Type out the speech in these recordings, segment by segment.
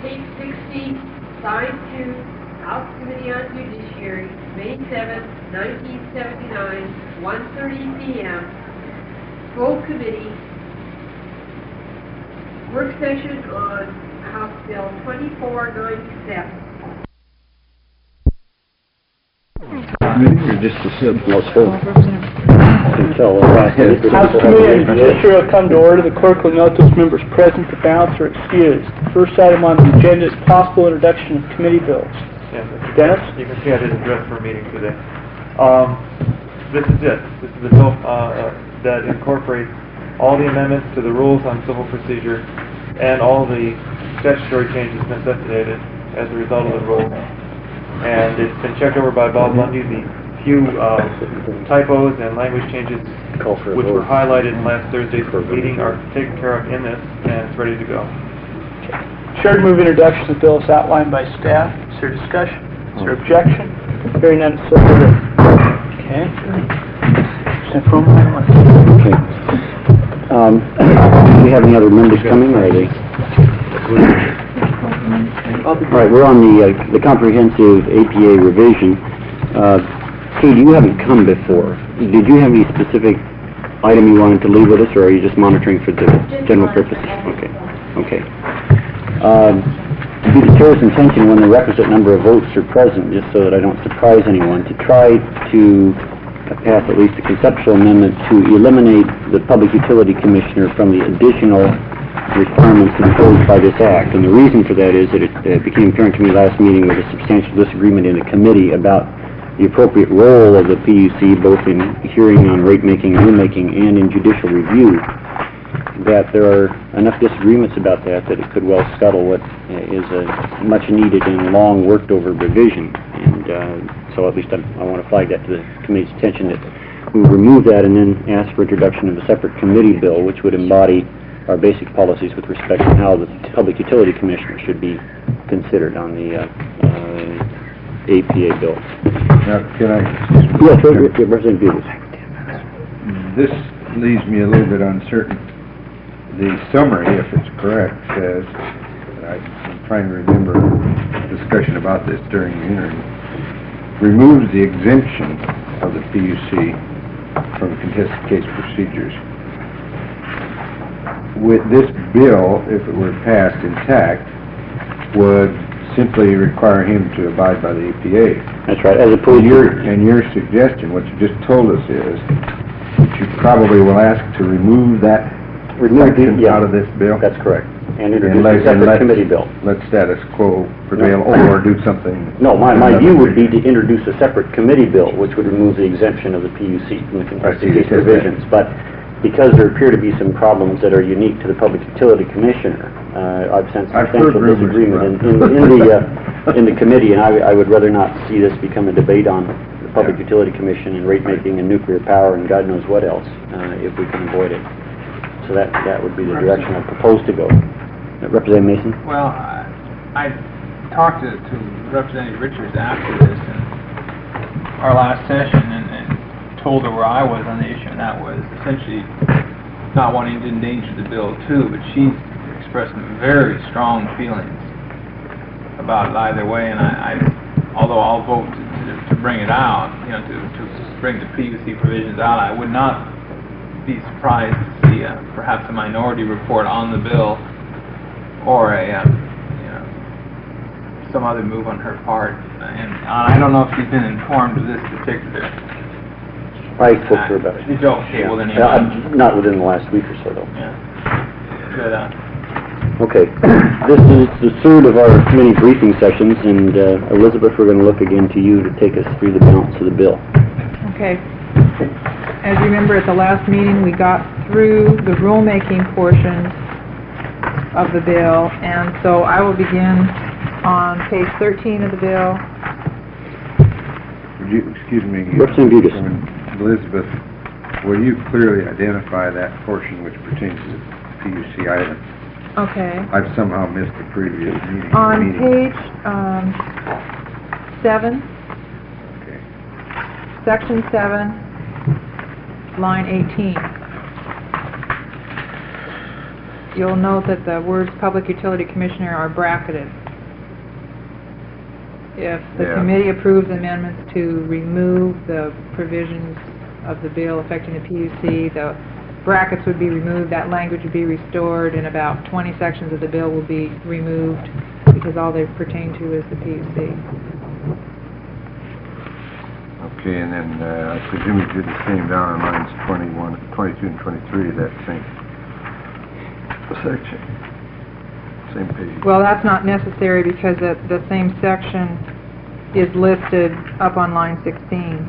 Page 60, Side 2, House Committee on Judiciary, May 7th, 1979, 1:30 p.m. Full Committee, work session on House Bill 2497. Or just a simple until House Committee on Judiciary will come to order. The clerk will note those members present, the balance are excused. The first item on the agenda is possible introduction of committee bills. Yeah, Dennis? you can see I didn't dress for a meeting today. This is it. This is the bill that incorporates all the amendments to the rules on civil procedure and all the statutory changes necessitated as a result of the rules. And it's been checked over by Bob Lundy. The few typos and language changes which were highlighted in last Thursday's meeting are taken care of in this, and it's ready to go. Chair to move introduction of bills outlined by staff. Is there discussion? Is there objection? Hearing none, so ordered. Okay. Okay. Do we have any other members coming, or are they? All right, we're on the comprehensive APA revision. Kate, you haven't come before. Did you have any specific item you wanted to leave with us, or are you just monitoring for the general purposes? Okay. Okay. It'd be the chair's intention when the requisite number of votes are present, just so that I don't surprise anyone, to try to pass at least a conceptual amendment to eliminate the Public Utility Commissioner from the additional requirements imposed by this act. And the reason for that is that it became apparent to me last meeting with a substantial disagreement in the committee about the appropriate role of the PUC, both in hearing on rate making, rulemaking, and in judicial review, that there are enough disagreements about that it could well scuttle what is a much needed and long worked over revision. And so at least I want to flag that to the committee's attention, that we remove that and then ask for introduction of a separate committee bill which would embody our basic policies with respect to how the Public Utility Commissioner should be considered on the APA bill. Now, can I... Yes, Representative Butis. This leaves me a little bit uncertain. The summary, if it's correct, says, I'm trying to remember a discussion about this during the hearing, removes the exemption of the PUC from contested case procedures. With this bill, if it were passed intact, would simply require him to abide by the APA. That's right. As opposed to your suggestion, what you just told us is that you probably will ask to remove that section out of this bill. That's correct. And introduce a separate committee bill. Let status quo prevail, or do something. No, my view would be to introduce a separate committee bill, which would remove the exemption of the PUC from the contested case provisions. But because there appear to be some problems that are unique to the Public Utility Commissioner, I've sensed substantial disagreement in the committee, and I would rather not see this become a debate on the Public Utility Commission and rate making and nuclear power and God knows what else, if we can avoid it. So that would be the direction I propose to go. Representative Mason? Well, I talked to Representative Richards after this in our last session and told her where I was on the issue, and that was essentially not wanting to endanger the bill too, but she's expressed very strong feelings about it either way, and although I'll vote to bring it out, to bring the PUC provisions out, I would not be surprised to see perhaps a minority report on the bill, or some other move on her part. And I don't know if she's been informed of this particular. I spoke to her about it. Okay, well then. Not within the last week or so, though. Yeah. But, okay. This is the third of our many briefing sessions, and Elizabeth, we're going to look again to you to take us through the balance of the bill. Okay. As you remember, at the last meeting, we got through the rulemaking portions of the bill, and so I will begin on page 13 of the bill. Would you, excuse me, Representative Butis. Elizabeth, will you clearly identify that portion which pertains to the PUC item? Okay. I've somehow missed the previous meeting. On page 7, Okay. section 7, line 18. you'll note that the words Public Utility Commissioner are bracketed. If the Yeah. committee approves amendments to remove the provisions of the bill affecting the PUC, the brackets would be removed, that language would be restored, and about 20 sections of the bill will be removed because all they pertain to is the PUC. Okay, and then I presume you did the same down on lines 21, 22 and 23, that same section, same page. Well, that's not necessary because the same section is listed up on line 16.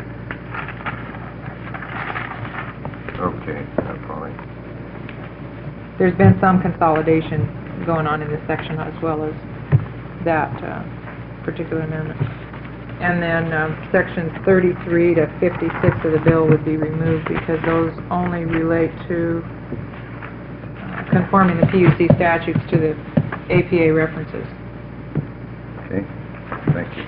Okay, I'm following. There's been some consolidation going on in this section as well as that particular amendment. And then sections 33 to 56 of the bill would be removed because those only relate to conforming the PUC statutes to the APA references. Okay, thank you.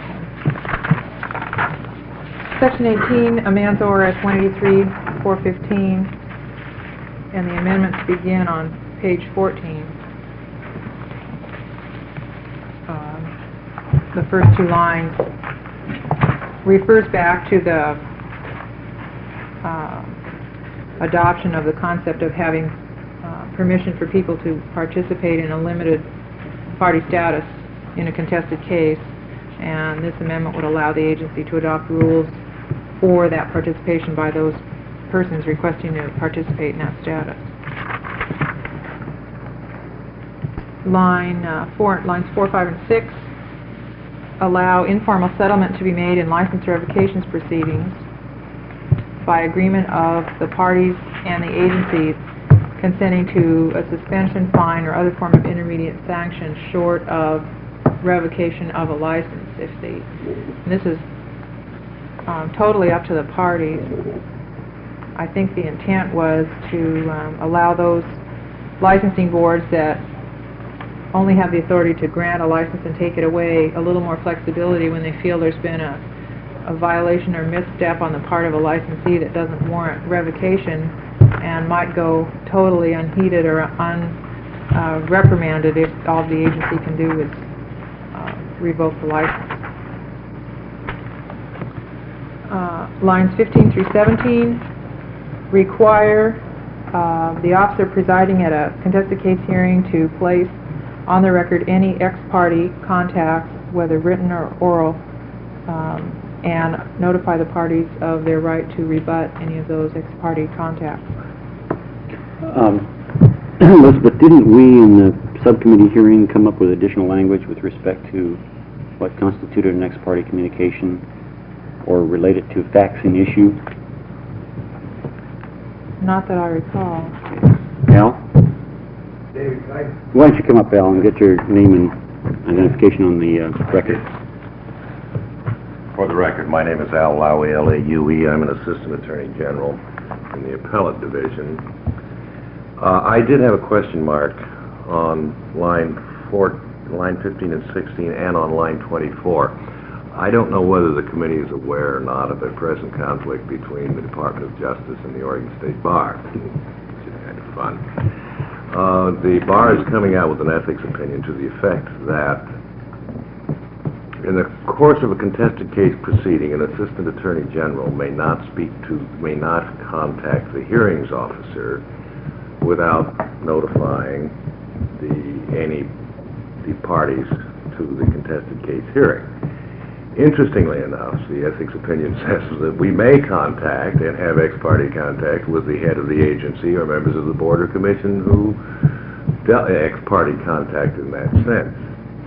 Section 18 amends ORS 183-415, and the amendments begin on page 14. The first two lines refers back to the adoption of the concept of having permission for people to participate in a limited party status in a contested case, and this amendment would allow the agency to adopt rules for that participation by those persons requesting to participate in that status. Lines 4, 5, and 6 allow informal settlement to be made in license revocations proceedings by agreement of the parties and the agencies consenting to a suspension, fine, or other form of intermediate sanction short of revocation of a license. And this is totally up to the parties. I think the intent was to allow those licensing boards that only have the authority to grant a license and take it away a little more flexibility when they feel there's been a violation or misstep on the part of a licensee that doesn't warrant revocation and might go totally unheeded or unreprimanded if all the agency can do is revoke the license. Lines 15 through 17 require the officer presiding at a contested case hearing to place on the record any ex-party contacts, whether written or oral, and notify the parties of their right to rebut any of those ex-party contacts. Elizabeth, didn't we in the subcommittee hearing come up with additional language with respect to what constituted an ex-party communication or related to faxing issue? Not that I recall. Al? Why don't you come up, Al, and get your name and identification on the record? For the record, my name is Al Laue, L-A-U-E. I'm an Assistant Attorney General in the Appellate Division. I did have a question mark on line 15 and 16 and on line 24. I don't know whether the committee is aware or not of a present conflict between the Department of Justice and the Oregon State Bar, which is kind of fun. The bar is coming out with an ethics opinion to the effect that in the course of a contested case proceeding, an Assistant Attorney General may not contact the hearings officer without notifying any parties to the contested case hearing. Interestingly enough, the ethics opinion says that we may contact and have ex-party contact with the head of the agency or members of the board or commission who dealt ex-party contact in that sense.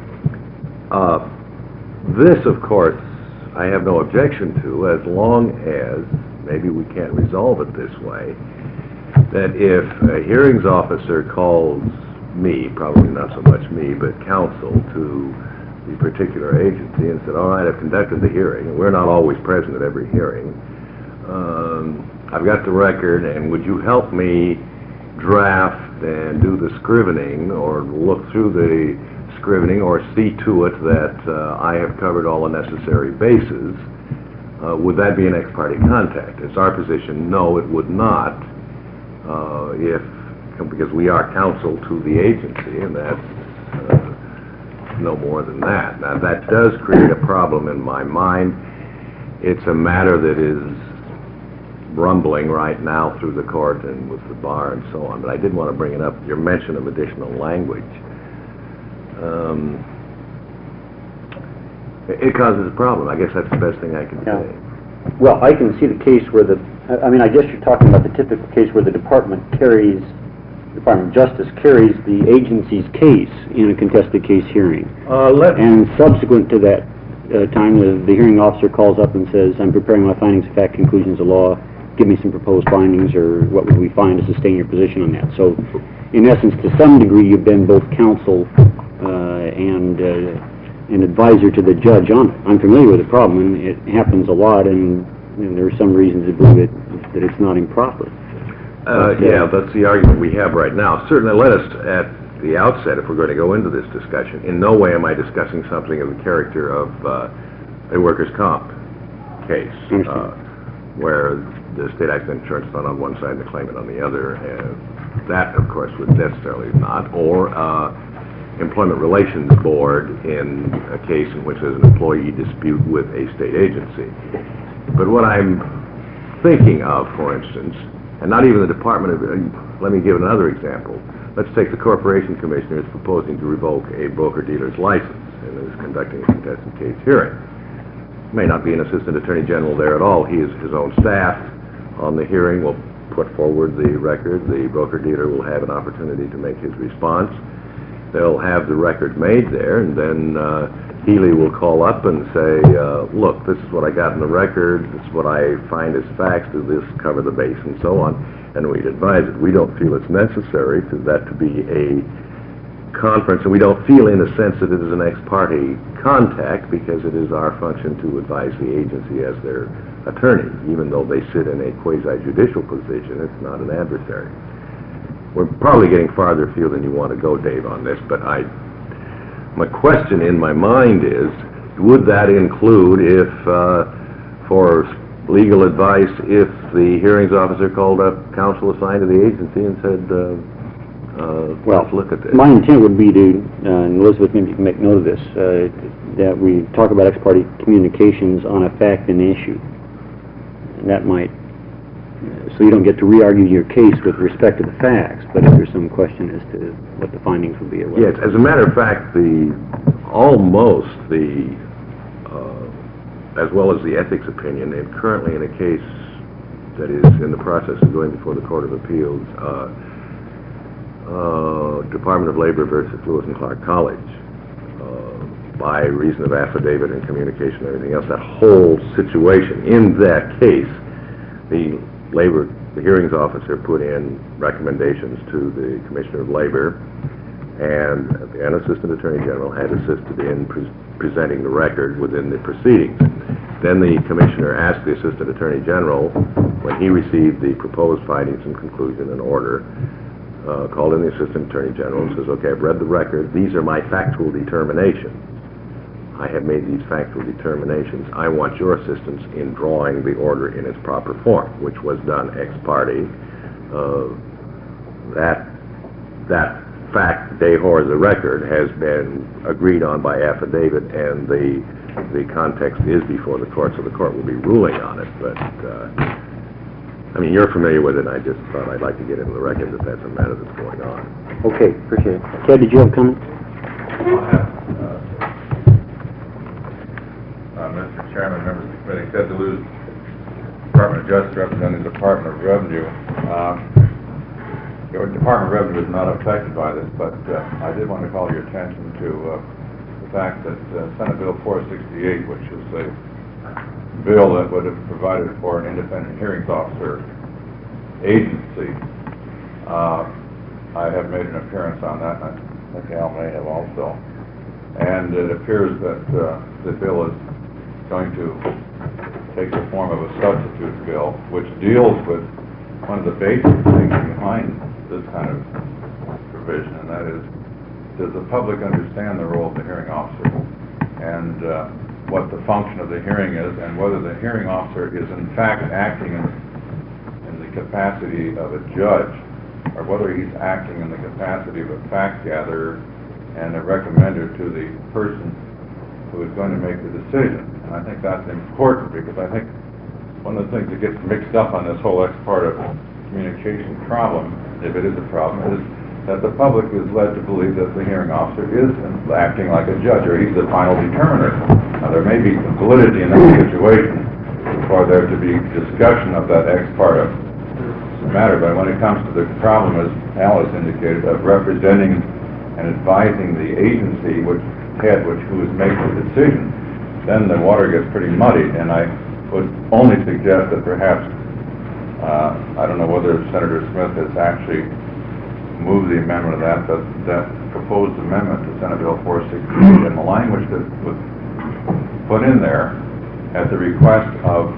This, of course, I have no objection to, as long as, maybe we can't resolve it this way, that if a hearings officer calls me, probably not so much me, but counsel to the particular agency and said, all right, I've conducted the hearing, and we're not always present at every hearing. I've got the record, and would you help me draft and do the scrivening or look through the scrivening or see to it that I have covered all the necessary bases? Would that be an ex parte contact? It's our position, no, it would not. If because we are counsel to the agency, and that's no more than that. Now, that does create a problem in my mind. It's a matter that is rumbling right now through the court and with the bar and so on, but I did want to bring it up, your mention of additional language. It causes a problem. I guess that's the best thing I can Yeah. say. Well, I can see the case where I guess you're talking about the typical case where the Department of Justice carries the agency's case in a contested case hearing. And subsequent to that time, the hearing officer calls up and says, I'm preparing my findings of fact, conclusions of law, give me some proposed findings, or what would we find to sustain your position on that. So, in essence, to some degree, you've been both counsel and an advisor to the judge on it. I'm familiar with the problem, and it happens a lot, and there are some reasons to believe that it's not improper. Yeah, that's the argument we have right now. Certainly, let us, at the outset, if we're going to go into this discussion, in no way am I discussing something of the character of a workers' comp case, where the state accident insurance fund on one side and the claimant on the other, and that, of course, would necessarily not, or Employment Relations Board in a case in which there's an employee dispute with a state agency. But what I'm thinking of, for instance, and not even the Department of, let me give another example. Let's take the Corporation Commissioner is proposing to revoke a broker-dealer's license and is conducting a contested case hearing. May not be an Assistant Attorney General there at all. He is his own staff on the hearing, will put forward the record. The broker-dealer will have an opportunity to make his response. They'll have the record made there, and then Healy will call up and say, look, this is what I got in the record, this is what I find as facts, does this cover the base, and so on, and we'd advise it. We don't feel it's necessary for that to be a conference, and we don't feel in the sense that it is an ex parte contact, because it is our function to advise the agency as their attorney. Even though they sit in a quasi-judicial position, it's not an adversary. We're probably getting farther afield than you want to go, Dave, on this, but my question in my mind is, would that include if, for legal advice, if the hearings officer called up counsel assigned to the agency and said, let's look at this? My intent would be to, and Elizabeth, maybe you can make note of this, that we talk about ex parte communications on a fact and issue. And that might, so you don't get to re-argue your case with respect to the facts, but if there's some question as to what the findings would be or what. Yes, as a matter of fact, as well as the ethics opinion, and currently in a case that is in the process of going before the Court of Appeals, Department of Labor versus Lewis and Clark College, by reason of affidavit and communication and everything else, that whole situation, in that case, the hearings officer put in recommendations to the Commissioner of Labor, and an Assistant Attorney General had assisted in presenting the record within the proceedings. Then the Commissioner asked the Assistant Attorney General, when he received the proposed findings and conclusion and order, called in the Assistant Attorney General and says, okay, I've read the record, these are my factual determinations. I have made these factual determinations. I want your assistance in drawing the order in its proper form, which was done ex parte. That fact, de jure, the record, has been agreed on by affidavit, and the context is before the court, so the court will be ruling on it. But, I mean, you're familiar with it, and I just thought I'd like to get into the record that that's a matter that's going on. Okay, appreciate it. Ted, did you have a comment? Mr. Chairman, members of the committee, Ted DeLuz, Department of Justice, representing the Department of Revenue. The Department of Revenue is not affected by this, but I did want to call your attention to the fact that Senate Bill 468, which is a bill that would have provided for an independent hearings officer agency, I have made an appearance on that, and I think Al may have also. And it appears that the bill is going to take the form of a substitute bill, which deals with one of the basic things behind this kind of provision, and that is, does the public understand the role of the hearing officer, and what the function of the hearing is, and whether the hearing officer is in fact acting in the capacity of a judge or whether he's acting in the capacity of a fact gatherer and a recommender to the person who is going to make the decision. And I think that's important, because I think one of the things that gets mixed up on this whole ex parte communication problem, if it is a problem, is that the public is led to believe that the hearing officer is acting like a judge, or he's the final determiner. Now, there may be validity in that situation for there to be discussion of that ex parte matter, but when it comes to the problem, as Alice indicated, of representing and advising the agency who is making the decision, then the water gets pretty muddied. And I would only suggest that perhaps, I don't know whether Senator Smith has actually moved the amendment of that, but that proposed amendment to Senate Bill 468, and the language that was put in there at the request of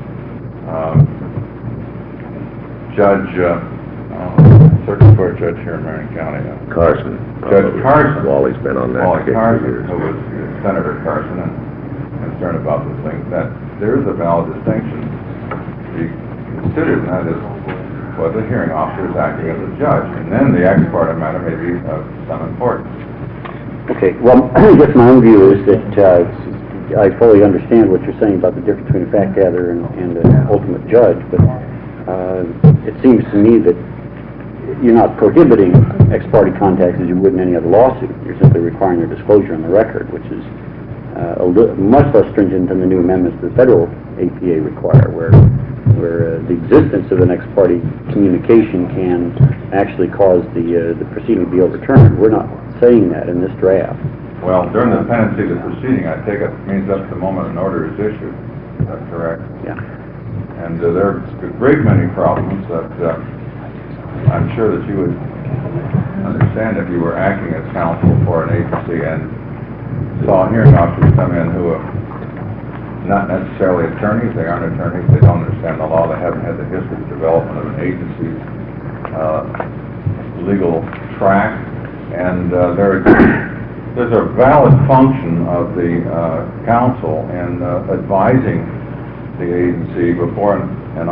Circuit Court Judge here in Marion County. Carson. Judge Carson. Wally's been on that Wally case for Carson, years. who was Senator Carson, and concerned about this thing, that there is a valid distinction to be considered, and that is whether the hearing officer is acting as a judge, and then the ex parte matter may be of some importance. Okay, well, I guess my own view is that I fully understand what you're saying about the difference between a fact gatherer and an ultimate judge, but it seems to me that you're not prohibiting ex parte contacts as you would in any other lawsuit. You're simply requiring their disclosure on the record, which is much less stringent than the new amendments to the federal APA require, where the existence of an ex parte communication can actually cause the proceeding to be overturned. We're not saying that in this draft. Well, during the pendency of the proceeding, I take it means up to the moment an order is issued. Is that correct? Yeah. And there are a great many problems that I'm sure that you would understand if you were acting as counsel for an agency and saw hearing officers come in who are not necessarily attorneys. They aren't attorneys. They don't understand the law. They haven't had the history of development of an agency's legal track. And there's a valid function of the counsel in advising the agency before an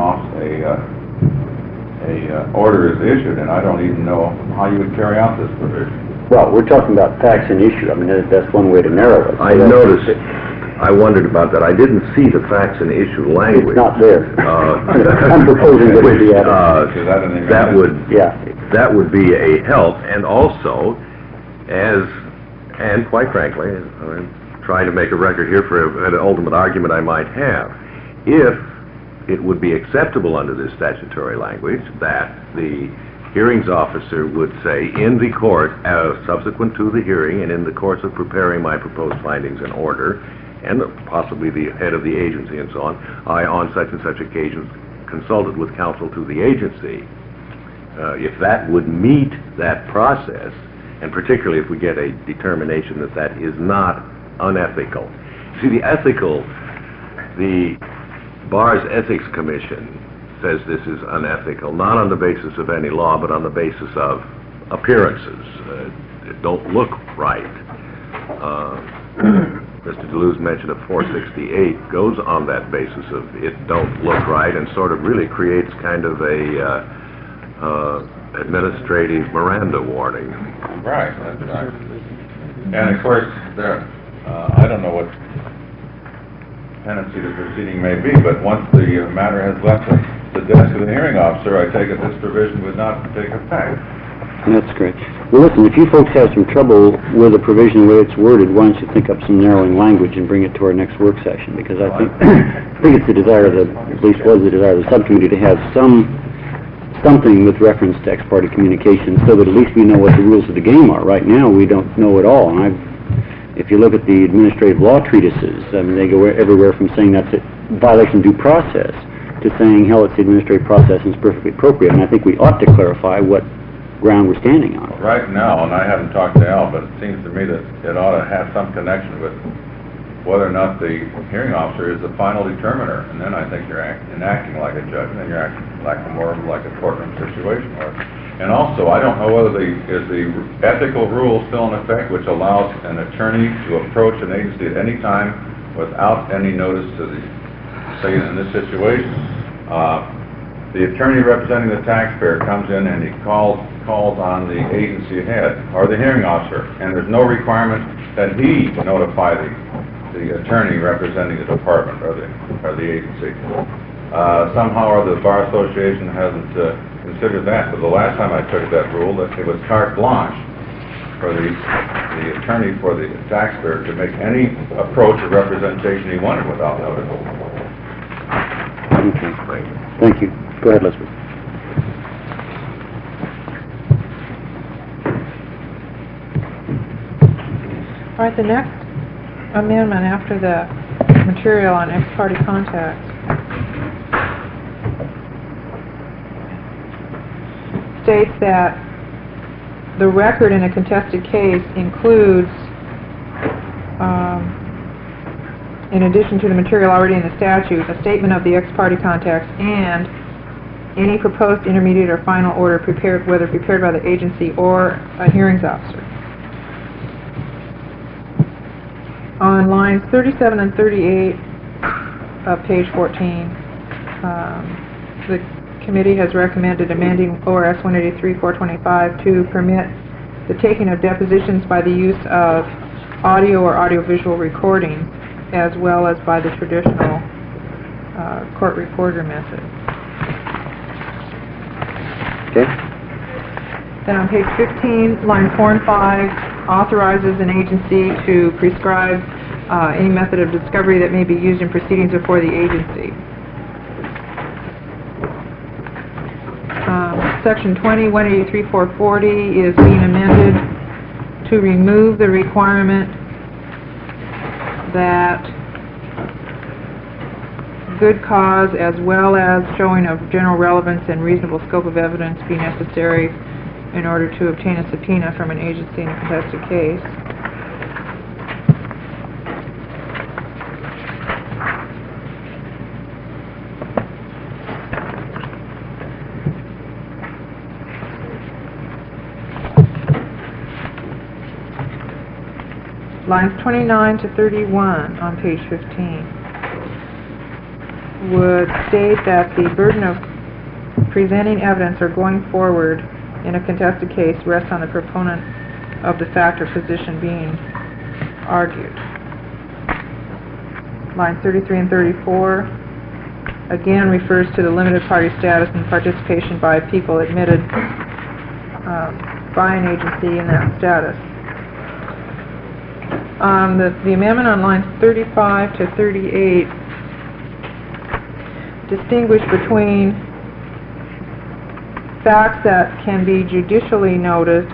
order is issued, and I don't even know how you would carry out this provision. Well, we're talking about facts and issue. I mean, that's one way to narrow it. I noticed, I wondered about that. I didn't see the facts and issue language. It's not there. I'm proposing that it be added. That would be a help, and also, and quite frankly, I'm trying to make a record here for an ultimate argument I might have. If it would be acceptable under this statutory language that the hearings officer would say in the court, subsequent to the hearing and in the course of preparing my proposed findings and order, and possibly the head of the agency and so on, I, on such and such occasions, consulted with counsel to the agency. If that would meet that process, and particularly if we get a determination that that is not unethical. See, the Bar's Ethics Commission says this is unethical, not on the basis of any law, but on the basis of appearances. It don't look right. Mr. Deleuze mentioned of 468 goes on that basis of it don't look right, and sort of really creates kind of a administrative Miranda warning. Right, that's right. And of course, I don't know what tendency the proceeding may be, but once the matter has left the desk of the hearing officer, I take it this provision would not take effect. That's great. Well, listen, if you folks have some trouble with the provision the way it's worded, why don't you think up some narrowing language and bring it to our next work session? Because I think it's the desire of at least was the desire of the subcommittee to have something with reference to ex parte communication, so that at least we know what the rules of the game are. Right now, we don't know at all. And if you look at the administrative law treatises, I mean, they go everywhere from saying that's a violation of due process to saying, hell, it's the administrative process and it's perfectly appropriate. And I think we ought to clarify what ground we're standing on. Right now, and I haven't talked to Al, but it seems to me that it ought to have some connection with whether or not the hearing officer is the final determiner. And then I think you're enacting like a judge, and then you're acting like more like a courtroom situation. And also, I don't know whether is the ethical rule still in effect, which allows an attorney to approach an agency at any time without any notice to the, say in this situation, the attorney representing the taxpayer comes in and he calls on the agency head or the hearing officer, and there's no requirement that he notify the attorney representing the department or the agency. Somehow or the Bar Association hasn't considered that, but the last time I took that rule, that it was carte blanche for the attorney for the taxpayer to make any approach or representation he wanted without notice. Okay. Thank you. Go ahead, Elizabeth. All right, the next amendment after the material on ex parte contacts states that the record in a contested case includes, in addition to the material already in the statute, a statement of the ex parte contacts and any proposed intermediate or final order prepared, whether prepared by the agency or a hearings officer. On lines 37 and 38 of page 14, the committee has recommended amending ORS 183-425 to permit the taking of depositions by the use of audio or audiovisual recordings, as well as by the traditional court reporter method. Okay. Then on page 15, line 4 and 5 authorizes an agency to prescribe any method of discovery that may be used in proceedings before the agency. Section 20, 183-440 is being amended to remove the requirement that good cause as well as showing of general relevance and reasonable scope of evidence be necessary in order to obtain a subpoena from an agency in a contested case. Lines 29 to 31 on page 15 would state that the burden of presenting evidence or going forward in a contested case rests on the proponent of the fact or position being argued. Lines 33 and 34 again refers to the limited party status and participation by people admitted by an agency in that status. The amendment on lines 35 to 38 distinguish between facts that can be judicially noticed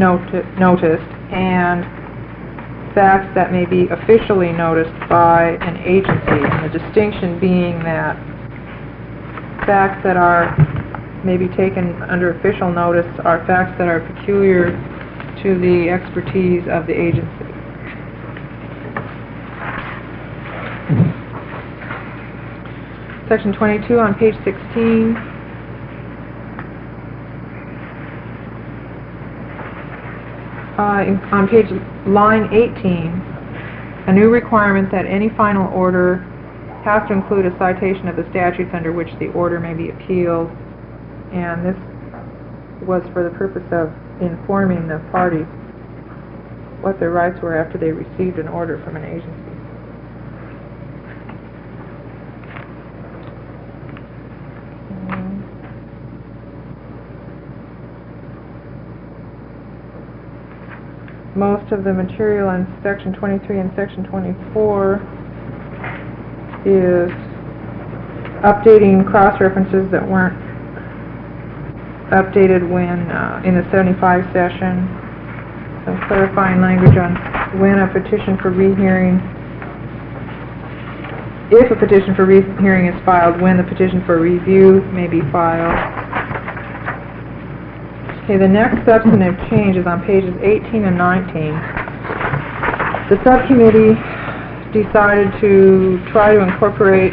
and facts that may be officially noticed by an agency, and the distinction being that facts that are maybe taken under official notice are facts that are peculiar to the expertise of the agency. Section 22 on page 16 on page line 18, a new requirement that any final order has to include a citation of the statutes under which the order may be appealed, and this was for the purpose of informing the parties what their rights were after they received an order from an agency. Most of the material in section 23 and section 24 is updating cross-references that weren't updated when in the 75 session, some clarifying language on when a petition for rehearing, if a petition for rehearing is filed, when the petition for review may be filed. Okay, the next substantive change is on pages 18 and 19. The subcommittee decided to try to incorporate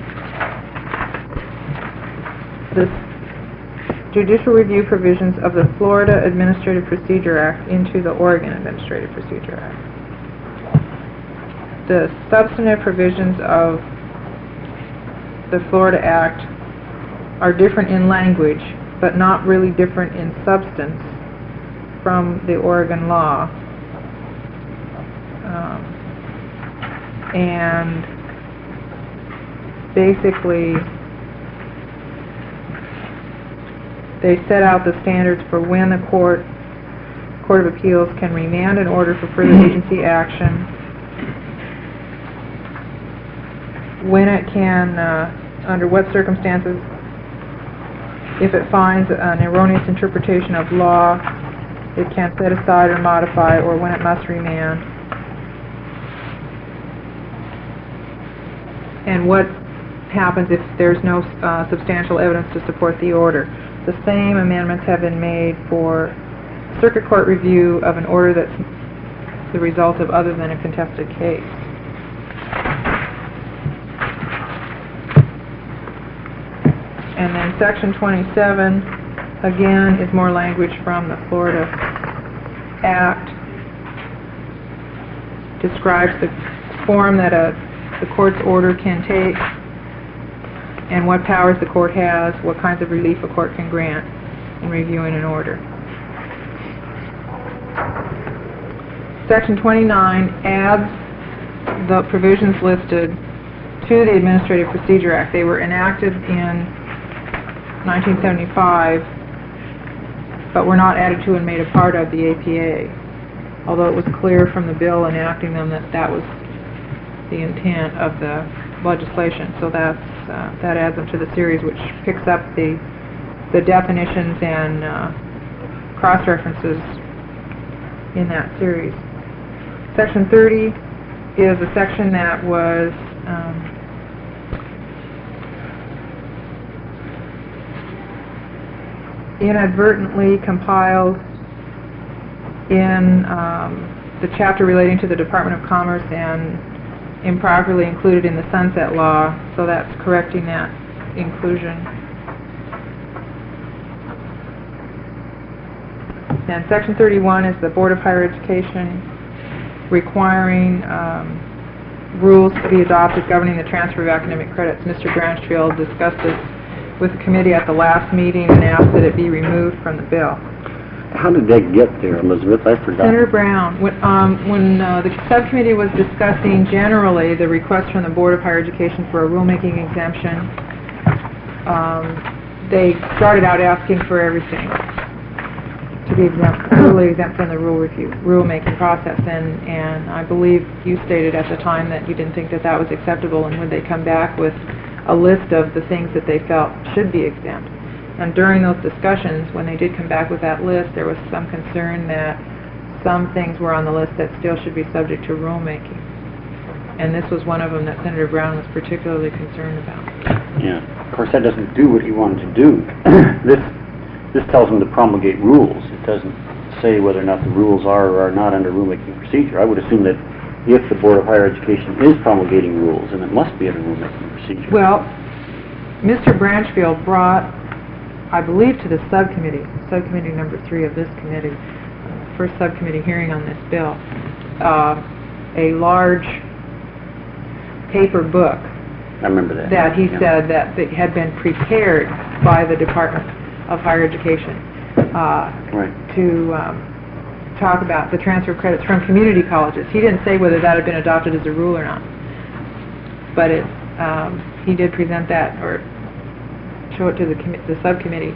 the judicial review provisions of the Florida Administrative Procedure Act into the Oregon Administrative Procedure Act. The substantive provisions of the Florida Act are different in language, but not really different in substance from the Oregon law. And basically, they set out the standards for when the Court of Appeals can remand an order for further agency action, when it can, under what circumstances, if it finds an erroneous interpretation of law, it can set aside or modify, or when it must remand, and what happens if there's no substantial evidence to support the order. The same amendments have been made for circuit court review of an order that's the result of other than a contested case. And then Section 27, again, is more language from the Florida Act. Describes the form that the court's order can take, and what powers the court has, what kinds of relief a court can grant in reviewing an order. Section 29 adds the provisions listed to the Administrative Procedure Act. They were enacted in 1975, but were not added to and made a part of the APA, although it was clear from the bill enacting them that that was the intent of the legislation. So that adds them to the series, which picks up the definitions and cross-references in that series. Section 30 is a section that was inadvertently compiled in the chapter relating to the Department of Commerce and improperly included in the Sunset Law, so that's correcting that inclusion. And Section 31 is the Board of Higher Education requiring rules to be adopted governing the transfer of academic credits. Mr. Branchfield discussed this with the committee at the last meeting and asked that it be removed from the bill. How did that get there, Elizabeth? I forgot. Senator Brown, when the subcommittee was discussing generally the request from the Board of Higher Education for a rulemaking exemption, they started out asking for everything to be exempt, totally exempt from the rulemaking process, and I believe you stated at the time that you didn't think that that was acceptable, and would they come back with a list of the things that they felt should be exempt. And during those discussions, when they did come back with that list, there was some concern that some things were on the list that still should be subject to rulemaking. And this was one of them that Senator Brown was particularly concerned about. Yeah. Of course, that doesn't do what he wanted to do. This tells him to promulgate rules. It doesn't say whether or not the rules are or are not under rulemaking procedure. I would assume that if the Board of Higher Education is promulgating rules, then it must be under rulemaking procedure. Well, Mr. Branchfield brought, I believe, to the subcommittee number 3 of this committee, first subcommittee hearing on this bill, a large paper book. I remember that. That he said that had been prepared by the Department of Higher Education to talk about the transfer of credits from community colleges. He didn't say whether that had been adopted as a rule or not, but he did present that or show it to the subcommittee,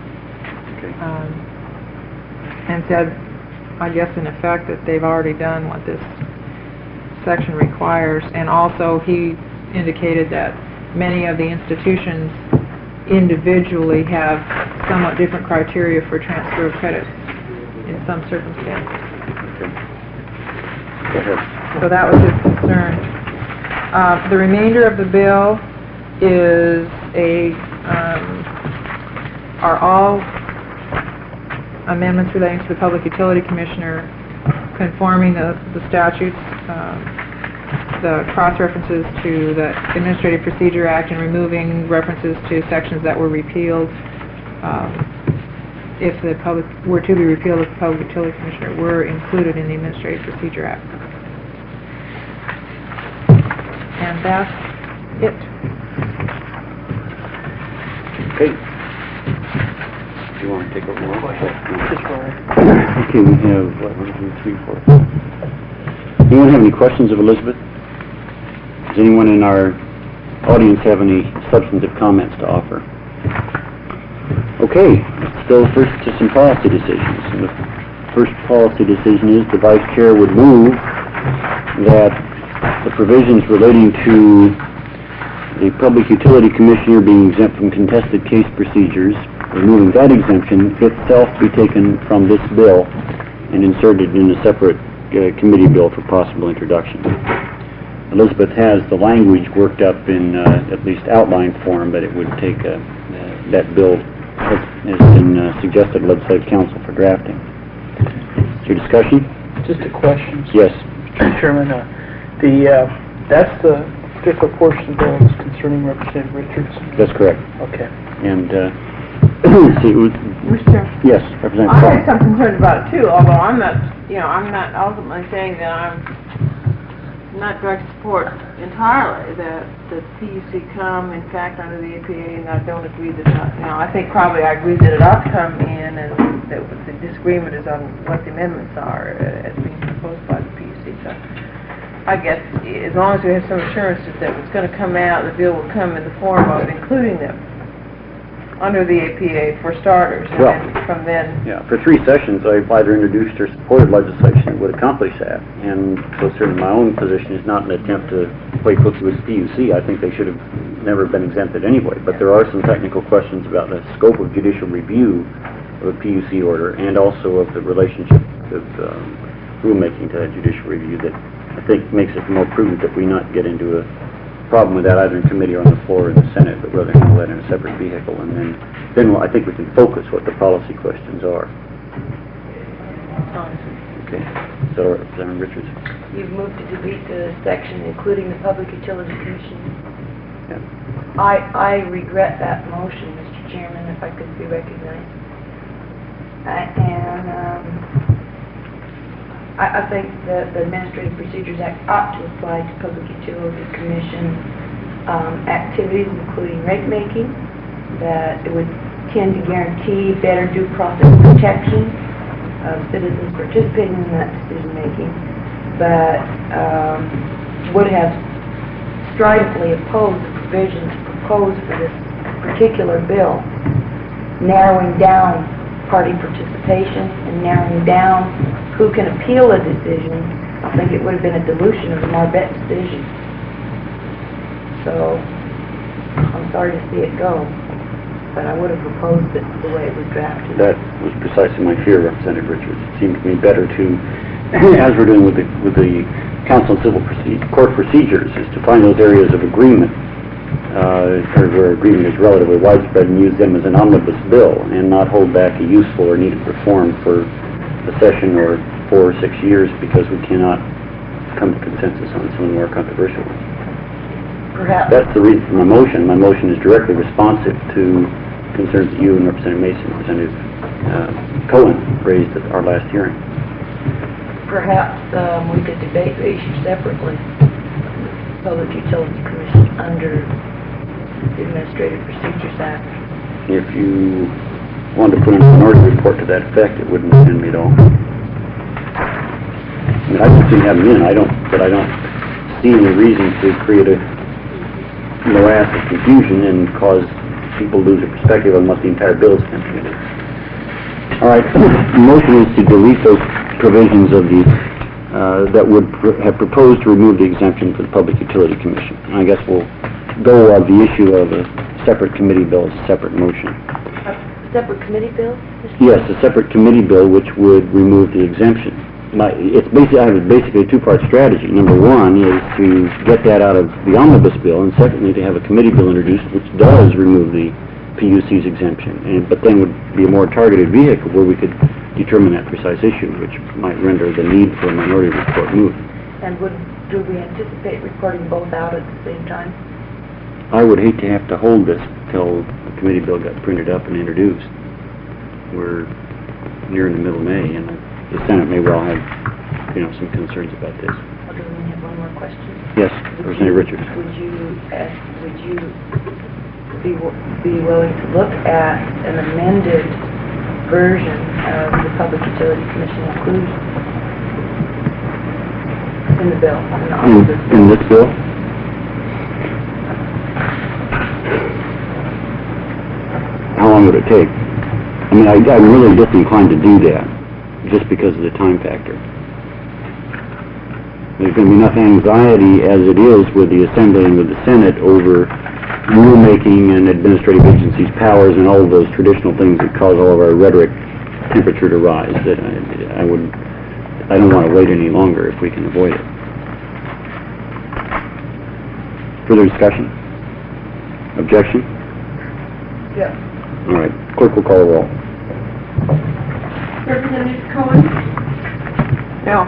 and said, I guess in effect, that they've already done what this section requires. And also he indicated that many of the institutions individually have somewhat different criteria for transfer of credits in some circumstances. Go ahead. So that was his concern. The remainder of the bill is are all amendments relating to the Public Utility Commissioner, conforming the statutes, the cross-references to the Administrative Procedure Act, and removing references to sections that were repealed if the public were to be repealed if the Public Utility Commissioner were included in the Administrative Procedure Act. And that's it. Okay. you want to take over more? Just for Okay, we have, what, 1, 2, 3, 4. Anyone have any questions of Elizabeth? Does anyone in our audience have any substantive comments to offer? Okay, let's go first to some policy decisions. And the first policy decision is the Vice Chair would move that the provisions relating to the Public Utility Commissioner being exempt from contested case procedures, removing that exemption, itself be taken from this bill and inserted in a separate committee bill for possible introduction. Elizabeth has the language worked up in at least outline form, but it would take that bill has been suggested to Legislative Council for drafting. Is your discussion? just a question. Yes. Mr. Chairman, that's the particular portion of the bill that's concerning Representative Richards? That's correct. Okay. And, see, it was, Mr. yes, Representative I Crum. have some concerns about it too, although I'm not, I'm not ultimately saying that I'm not direct support entirely that the PUC come, in fact, under the APA, and I don't agree that, I think probably I agree that it ought to come in, and that the disagreement is on what the amendments are as being proposed by the PUC. So I guess as long as we have some assurance that it's going to come out, the bill will come in the form of including them under the APA for starters, and Well, then from then. Yeah, for 3 sessions, I've either introduced or supported legislation that would accomplish that. And so certainly my own position is not an attempt to play cookie with PUC. I think they should have never been exempted anyway. But there are some technical questions about the scope of judicial review of a PUC order and also of the relationship of rulemaking to that judicial review that I think makes it more prudent that we not get into a problem with that either in committee or on the floor in the Senate, but rather handle that in a separate vehicle. And then I think we can focus what the policy questions are. Okay. So, Representative Richards? You've moved to delete the section including the Public Utility Commission. Yeah. I regret that motion, Mr. Chairman, if I could be recognized. I think that the Administrative Procedures Act ought to apply to Public Utility Commission activities, including rate making, that it would tend to guarantee better due process protection of citizens participating in that decision making, but would have stridently opposed the provisions proposed for this particular bill, narrowing down party participation and narrowing down who can appeal a decision. I think it would have been a dilution of the Marbet decision. So, I'm sorry to see it go, but I would have proposed it the way it was drafted. That was precisely my fear, Representative Richards. It seemed to me better to, as we're doing with the Council on Civil Court Procedures, is to find those areas of agreement, or where agreement is relatively widespread, and use them as an omnibus bill, and not hold back a useful or needed reform for a session or 4 or 6 years because we cannot come to consensus on some of the more controversial ones. Perhaps. That's the reason for my motion. My motion is directly responsive to concerns that you and Representative Mason, Representative Cohen raised at our last hearing. Perhaps we could debate the issue separately. Public Utility Commission under the Administrative Procedures Act. If you wanted to put in a minority report to that effect, it wouldn't offend me at all. I mean, I can see having in, but I don't see any reason to create a morass of confusion and cause people to lose their perspective on what the entire bill is intended to do. All right, the motion is to delete those provisions of the that would have proposed to remove the exemption for the Public Utility Commission. And I guess we'll go of the issue of a separate committee bill as a separate motion. A separate committee bill? Yes, a separate committee bill which would remove the exemption. It's basically, I have basically a 2-part strategy. Number 1 is to get that out of the omnibus bill, and secondly, to have a committee bill introduced which does remove the PUC's exemption, but then would be a more targeted vehicle where we could determine that precise issue, which might render the need for a minority report moot. And do we anticipate reporting both out at the same time? I would hate to have to hold this till the committee bill got printed up and introduced. We're near in the middle of May, and the Senate may well have, some concerns about this. Okay, we have one more question. Yes, Representative Richards. Would you be willing to look at an amended version of the Public Utility Commission included in the bill, in the omnibus bill. In this bill? How long would it take? I mean, I'm really disinclined to do that, just because of the time factor. There's going to be enough anxiety as it is with the Assembly and with the Senate over rulemaking and administrative agencies' powers and all of those traditional things that cause all of our rhetoric temperature to rise, that I don't want to wait any longer if we can avoid it. Further discussion? Objection? Yes. All right, clerk will call the roll. Representative Cohen? No.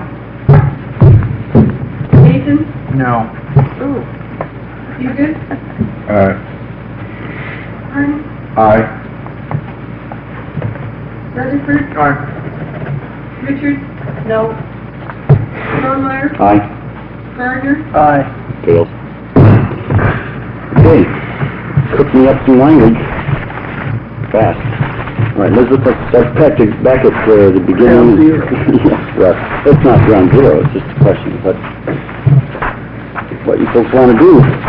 Mason? No. Ooh. Hugus? Harden? Aye. Rutherford? Aye. Richards? No. Stormyer? Aye. Gardner? Aye. Fails. Okay, cook me up some language. Fast. All right, Elizabeth, let's start back at the beginning. Ground zero. Yes, well, it's not ground zero, it's just a question of what you folks want to do.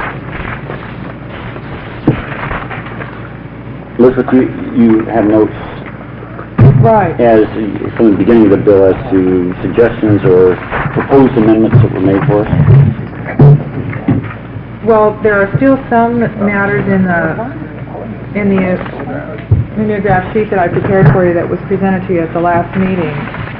Elizabeth, you have notes Right. as, from the beginning of the bill, as to suggestions or proposed amendments that were made for us? Well, there are still some matters in the mimeograph sheet that I prepared for you that was presented to you at the last meeting,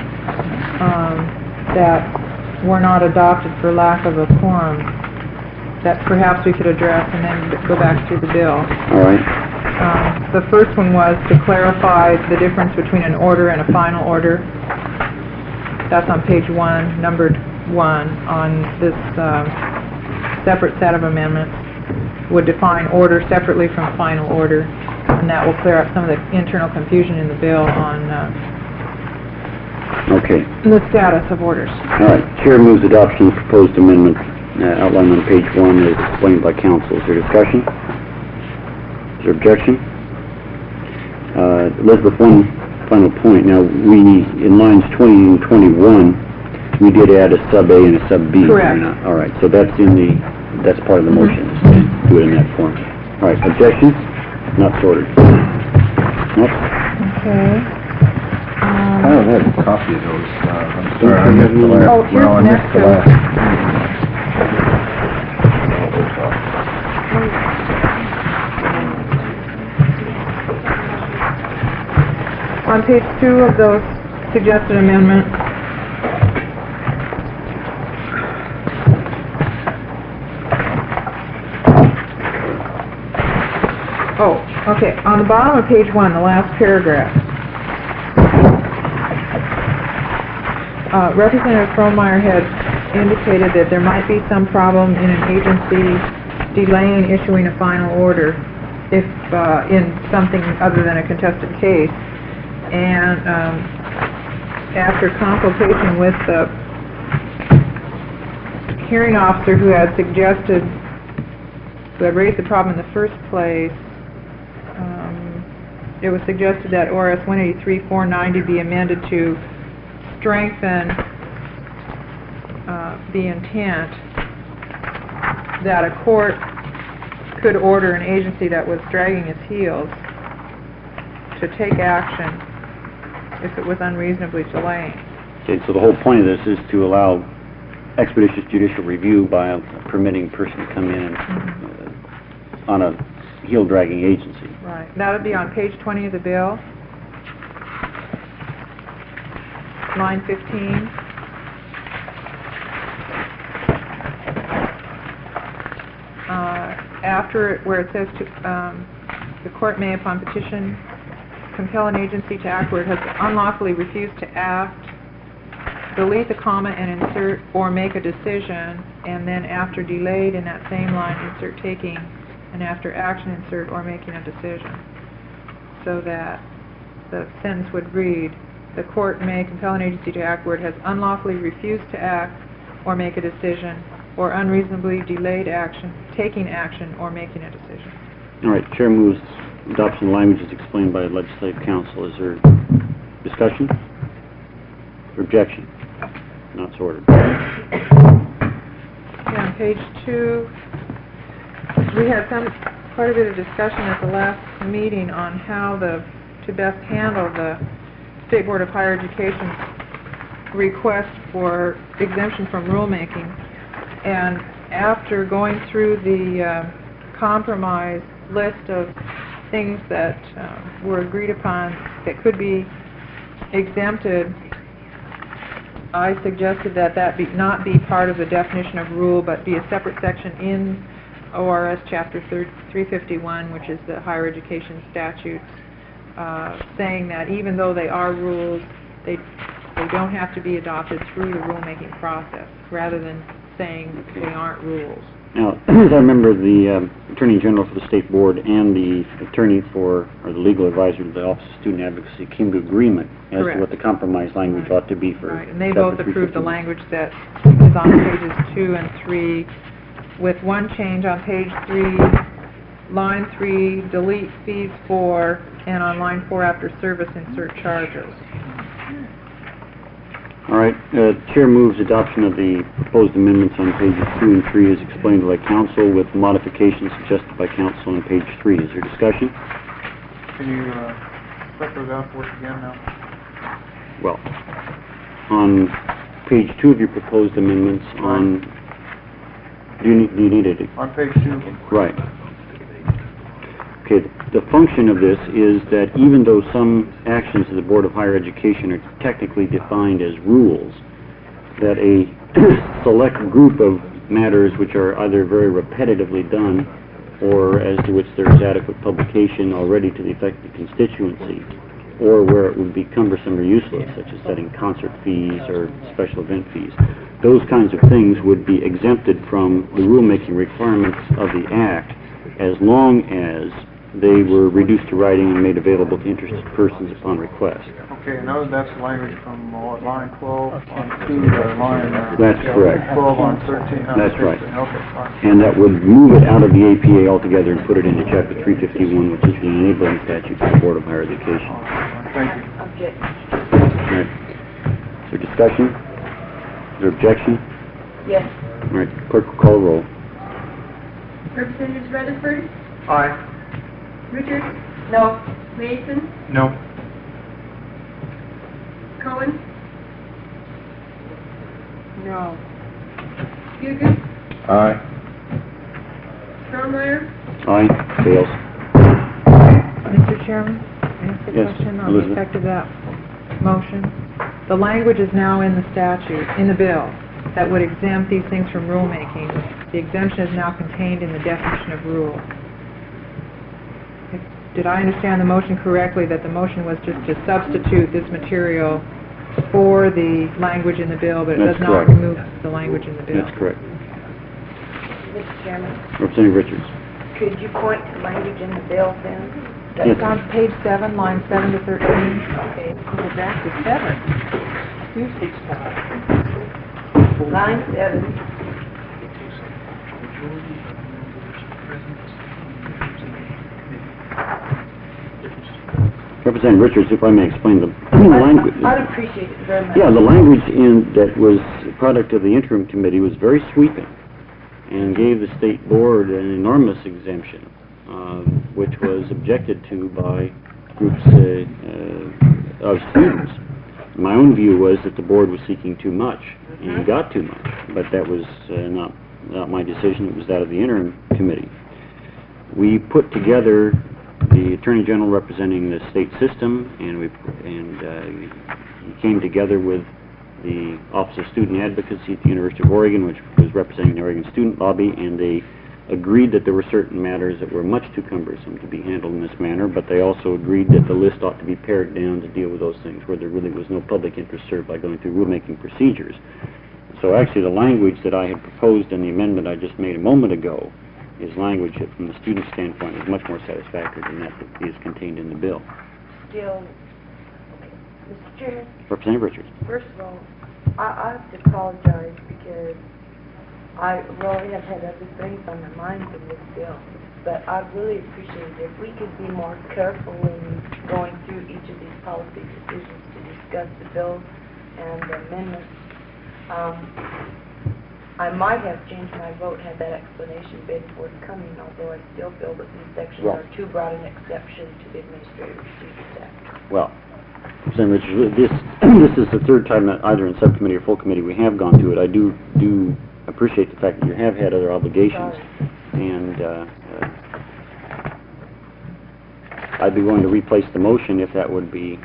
that were not adopted for lack of a quorum, that perhaps we could address and then go back to the bill. All right. The first one was to clarify the difference between an order and a final order. That's on page 1, numbered 1, on this separate set of amendments. Would define order separately from final order, and that will clear up some of the internal confusion in the bill on Okay. the status of orders. All right. Chair moves adoption of proposed amendment outlined on page 1 as explained by council. Is there discussion? Is there objection? Elizabeth, one final point. Now, in lines 20 and 21, we did add a sub A and a sub B. Correct. All right. So that's part of the motion. Do it in that form. All right. Objection? Not so ordered. Next. Okay. I don't have a copy of those. I'm sorry, I missed the last. Oh, here's well, I missed the next last. On page 2 of those suggested amendments, okay, on the bottom of page 1, the last paragraph, Representative Frohnmeyer had indicated that there might be some problem in an agency delaying issuing a final order if in something other than a contested case. And after consultation with the hearing officer who had raised the problem in the first place, it was suggested that ORS 183-490 be amended to strengthen the intent that a court could order an agency that was dragging its heels to take action if it was unreasonably delaying. Okay, so the whole point of this is to allow expeditious judicial review by a permitting person to come in on a heel-dragging agency. Right. That would be on page 20 of the bill, line 15. After where it says the court may, upon petition, compel an agency to act where it has unlawfully refused to act, delete the comma and insert or make a decision, and then after delayed in that same line insert taking, and after action insert or making a decision. So that the sentence would read, the court may compel an agency to act where it has unlawfully refused to act or make a decision, or unreasonably delayed action, taking action, or making a decision. All right, Chair moves adoption of language as explained by Legislative Council. Is there Discussion? Objection? Not so ordered. Yeah, on page 2, we had quite a bit of discussion at the last meeting on how to best handle the State Board of Higher Education's request for exemption from rulemaking. And after going through the compromise list of things that were agreed upon that could be exempted, I suggested that not be part of the definition of rule, but be a separate section in ORS Chapter 351, which is the higher education statutes, saying that even though they are rules, they don't have to be adopted through the rulemaking process, rather than saying they aren't rules. Now, as I remember, the Attorney General for the State Board and the attorney for, or the legal advisor to the Office of Student Advocacy came to agreement as Correct. to what the compromise language ought to be for... Right, and they Chapter both approved the 351. language that is on pages 2 and 3, with one change on page 3, line 3, delete fees for, and on line 4 after service, insert charges. All right, Chair moves adoption of the proposed amendments on pages 2 and 3 as explained by Council, with modifications suggested by Council on page 3. Is there discussion? Can you spell those out for us again now? Well, on page 2 of your proposed amendments on... Do you need it? On page 2. Right. Okay, the function of this is that even though some actions of the Board of Higher Education are technically defined as rules, that a select group of matters which are either very repetitively done or as to which there is adequate publication already to the affected constituency, or where it would be cumbersome or useless, such as setting concert fees or special event fees, those kinds of things would be exempted from the rulemaking requirements of the Act as long as they were reduced to writing and made available to interested persons upon request. Okay, now that's language from line 12 on 2 to line... That's correct. 12 on 13. That's right. Okay, fine. And that would move it out of the APA altogether and put it into Chapter 351, which is the enabling statute for the Board of Higher Education. Thank you. Object. All right. Is there discussion? Is there objection? Yes. All right, clerk will call the roll. Representatives Rutherford, Aye. Richards, No. Mason, No. Cohen, No. Hugus, Aye. Stromeyer, Aye. Fails. Mr. Chairman, can I ask a Yes, question on the Elizabeth. effect of that motion? The language is now in the statute, in the bill, that would exempt these things from rulemaking. The exemption is now contained in the definition of rule. Did I understand the motion correctly, that the motion was just to substitute this material for the language in the bill, but it does That's not correct. remove the language in the bill? That's correct. Mr. Chairman, Representative Richards. could you point to language in the bill then? Yes. It's on page 7, line 7 to 13. Okay. Go back to 7. Line 7. Representative Richards, if I may explain the language. I'd appreciate it very much. Yeah, the language that was the product of the interim committee was very sweeping and gave the state board an enormous exemption, which was objected to by groups of students. My own view was that the board was seeking too much and got too much, but that was not my decision. It was that of the interim committee. We put together the Attorney General representing the state system, and he came together with the Office of Student Advocacy at the University of Oregon, which was representing the Oregon Student Lobby, and they agreed that there were certain matters that were much too cumbersome to be handled in this manner, but they also agreed that the list ought to be pared down to deal with those things where there really was no public interest served by going through rulemaking procedures. So actually the language that I had proposed in the amendment I just made a moment ago is language that from the student standpoint is much more satisfactory than that is contained in the bill. Still, okay. Mr. Chairman, Representative Richards. first of all, I have to apologize because I really have had other things on my mind than this bill, but I really appreciate it if we could be more careful in going through each of these policy decisions to discuss the bills and the amendments. I might have changed my vote had that explanation been forthcoming, although I still feel that these sections Well- are too broad an exception to the Administrative Procedures Act. Well, Representative Richards, this is the third time that either in subcommittee or full committee we have gone to it. I do appreciate the fact that you have had other obligations, and I'd be willing to replace the motion if that would be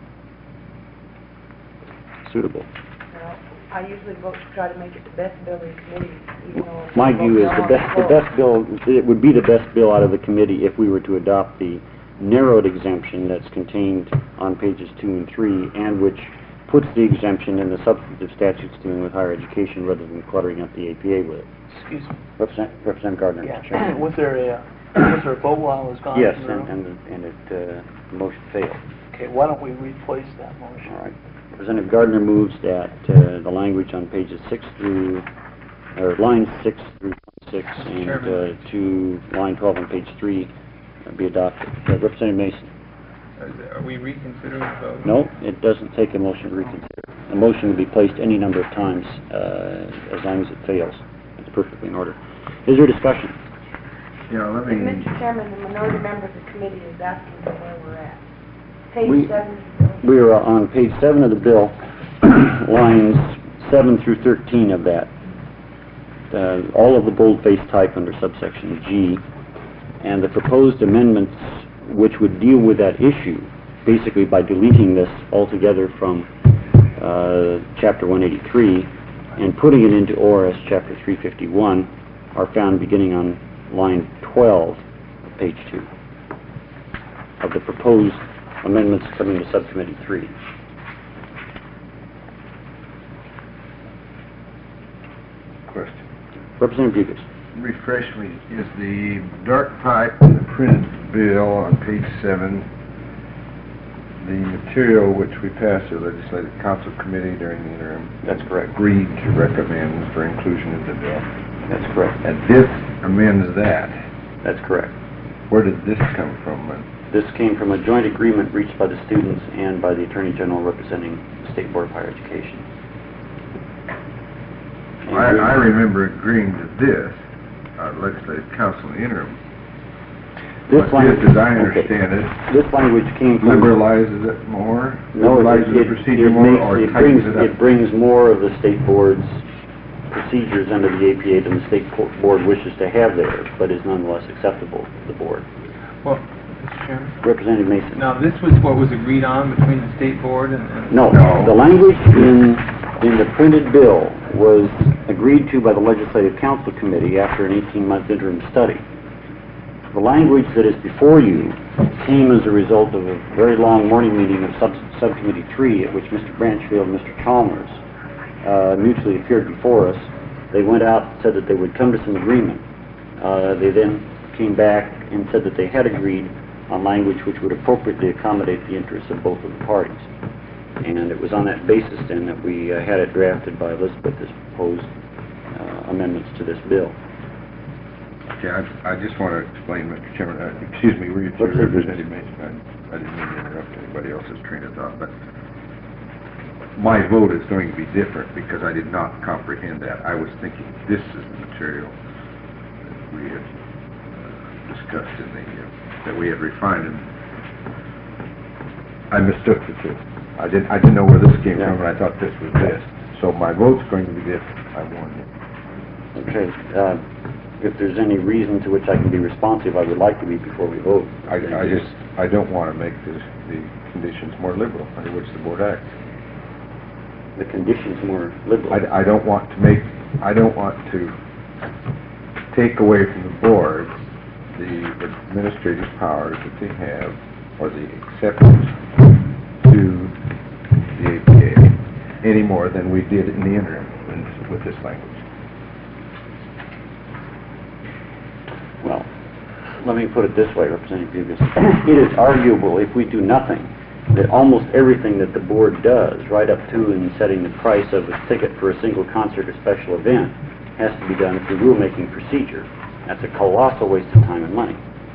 suitable. I usually vote to try to make it the best bill in committee, even though... My view is the best bill, it would be the best bill out of the committee if we were to adopt the narrowed exemption that's contained on pages 2 and 3, and which puts the exemption in the substantive statutes dealing with higher education rather than cluttering up the APA with it. Excuse me. Representative Gardner. Yeah. Mr. Chairman. Was there a vote while I was gone? Yes, from the room? and the motion failed. Okay, why don't we replace that motion? All right. Representative Gardner moves that the language on pages 6 through, or lines 6 through 6 and Chairman. to line 12 on page 3 be adopted. Representative Mason. Are we reconsidering the vote? No, it doesn't take a motion to reconsider. A motion will be placed any number of times as long as it fails. It's perfectly in order. Is there discussion? Yeah, let me, Mr. Chairman, the minority member of the committee is asking for where we're at. We- Page 7 of the bill. We are on page 7 of the bill, lines 7 through 13 of that. All of the boldface type under subsection G, and the proposed amendments which would deal with that issue, basically by deleting this altogether from Chapter 183 and putting it into ORS Chapter 351, are found beginning on line 12 of page 2 of the proposed amendments coming to Subcommittee 3. question. Representative Dugas. Refresh me, is the dark type in the printed bill on page 7 the material which we passed to the Legislative Council Committee during the interim? That's correct. Agreed to recommend for inclusion in the bill? That's correct. And this amends that. That's correct. Where did this come from? This came from a joint agreement reached by the students and by the Attorney General representing the State Board of Higher Education. And I remember agreeing to this, Legislative Council interim. this But language, this, as I understand it, this language came from... liberalizes it more? No, Liberalizes the procedure more, or tightens it up? it brings more of the State Board's procedures under the APA than the State Board wishes to have there, but is nonetheless acceptable to the Board. Well, Mr. Chairman? Representative Mason. Now, this was what was agreed on between the State Board and... No, the language in the printed bill was agreed to by the Legislative Council Committee after an 18-month interim study. The language that is before you came as a result of a very long morning meeting of Subcommittee 3 at which Mr. Branchfield and Mr. Chalmers mutually appeared before us. They went out and said that they would come to some agreement. They then came back and said that they had agreed on language which would appropriately accommodate the interests of both of the parties. And it was on that basis then that we had it drafted by Elizabeth as proposed amendments to this bill. Okay, I just want to explain, Mr. Chairman, excuse me, were you Representative Mason? I didn't mean to interrupt anybody else's train of thought, but my vote is going to be different because I did not comprehend that. I was thinking this is the material that we had discussed in the, that we had refined, and I mistook the two. I didn't know where this came from, and I thought this was this. So my vote's going to be different, I warn you. Okay, if there's any reason to which I can be responsive, I would like to be before we vote. I don't want to make the conditions more liberal under which the board acts. The conditions more liberal. I don't want to take away from the board the administrative powers that they have, or the acceptance to the APA, any more than we did in the interim with this language. Well, let me put it this way, Representative Dugas. It is arguable, if we do nothing, that almost everything that the board does, right up to and setting the price of a ticket for a single concert or special event, has to be done through rulemaking procedure. That's a colossal waste of time and money.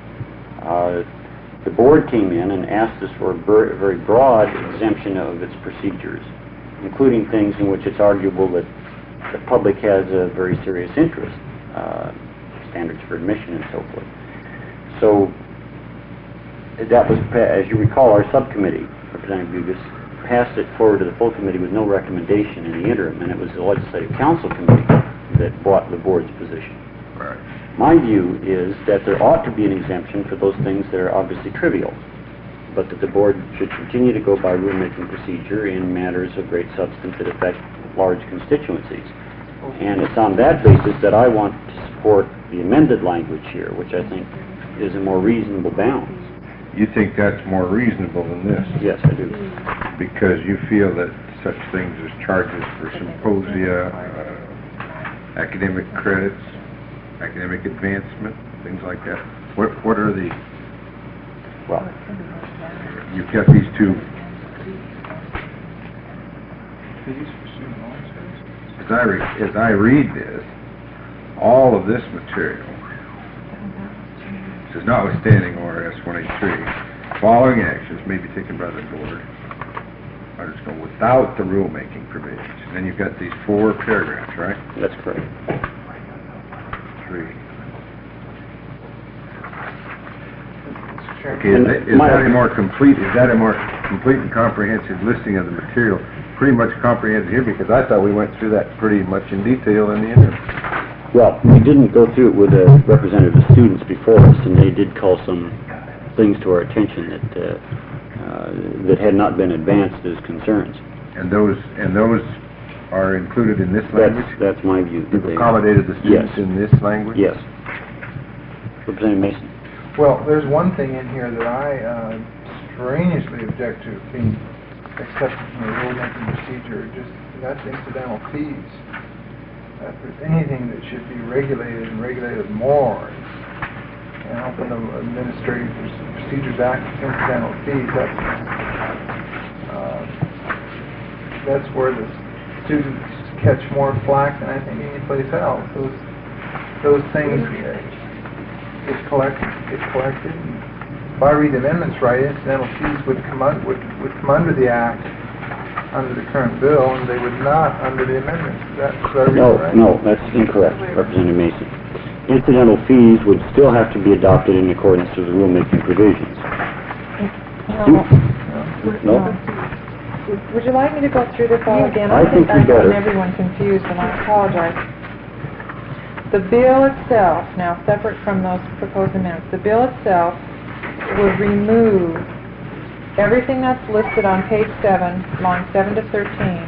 The board came in and asked us for a very broad exemption of its procedures, including things in which it's arguable that the public has a very serious interest, standards for admission and so forth. So that was, as you recall, our subcommittee, Representative Gugas, passed it forward to the full committee with no recommendation in the interim, and it was the Legislative Council Committee that brought the board's position. Right. My view is that there ought to be an exemption for those things that are obviously trivial, but that the board should continue to go by rulemaking procedure in matters of great substance that affect large constituencies. And it's on that basis that I want to support the amended language here, which I think is a more reasonable balance. You think that's more reasonable than this? Yes, I do. Because you feel that such things as charges for symposia, academic credits, academic advancement, things like that. What are the... Well, you've got these two... As I read this, all of this material, says notwithstanding ORS 183, following actions may be taken by the board without the rulemaking provisions. And then you've got these 4 paragraphs, right? that's correct. 3. Okay, is that a more complete and comprehensive listing of the material? Pretty much comprehensive here, because I thought we went through that pretty much in detail in the interim. Well, we didn't go through it with a representative of students before us, and they did call some things to our attention that had not been advanced as concerns. And those are included in this language? That's my view. You've accommodated the students Yes. in this language? Yes. Representative Mason. Well, there's one thing in here that I strenuously object to being accepted from the rulemaking procedure, that's incidental fees. If there's anything that should be regulated and regulated more, and open the Administrative Procedures Act incidental fees, that's where the students catch more flack than I think any place else. Those things get collected. If I read the amendments right, incidental fees would come under the Act, under the current bill, and they would not under the amendments. No, that's incorrect, Representative Mason. Incidental fees would still have to be adopted in accordance with the rulemaking provisions. No? Would you like me to go through this all again? I think we I've gotten better. everyone confused, and I apologize. The bill itself, now separate from those proposed amendments, the bill itself would remove everything that's listed on page 7, lines 7 to 13,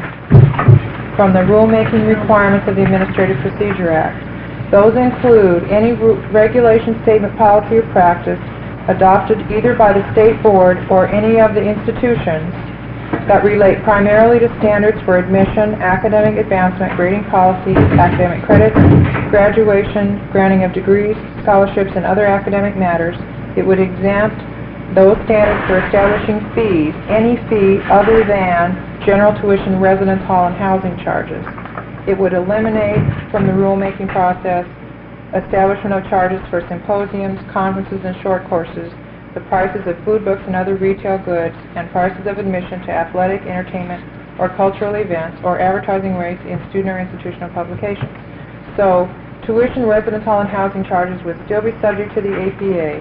from the rulemaking requirements of the Administrative Procedure Act. Those include any regulation, statement, policy, or practice adopted either by the state board or any of the institutions that relate primarily to standards for admission, academic advancement, grading policy, academic credits, graduation, granting of degrees, scholarships, and other academic matters. It would exempt those standards for establishing fees, any fee other than general tuition, residence hall, and housing charges. It would eliminate from the rulemaking process establishment of charges for symposiums, conferences, and short courses, the prices of food, books, and other retail goods, and prices of admission to athletic, entertainment, or cultural events, or advertising rates in student or institutional publications. So, tuition, residence hall, and housing charges would still be subject to the APA,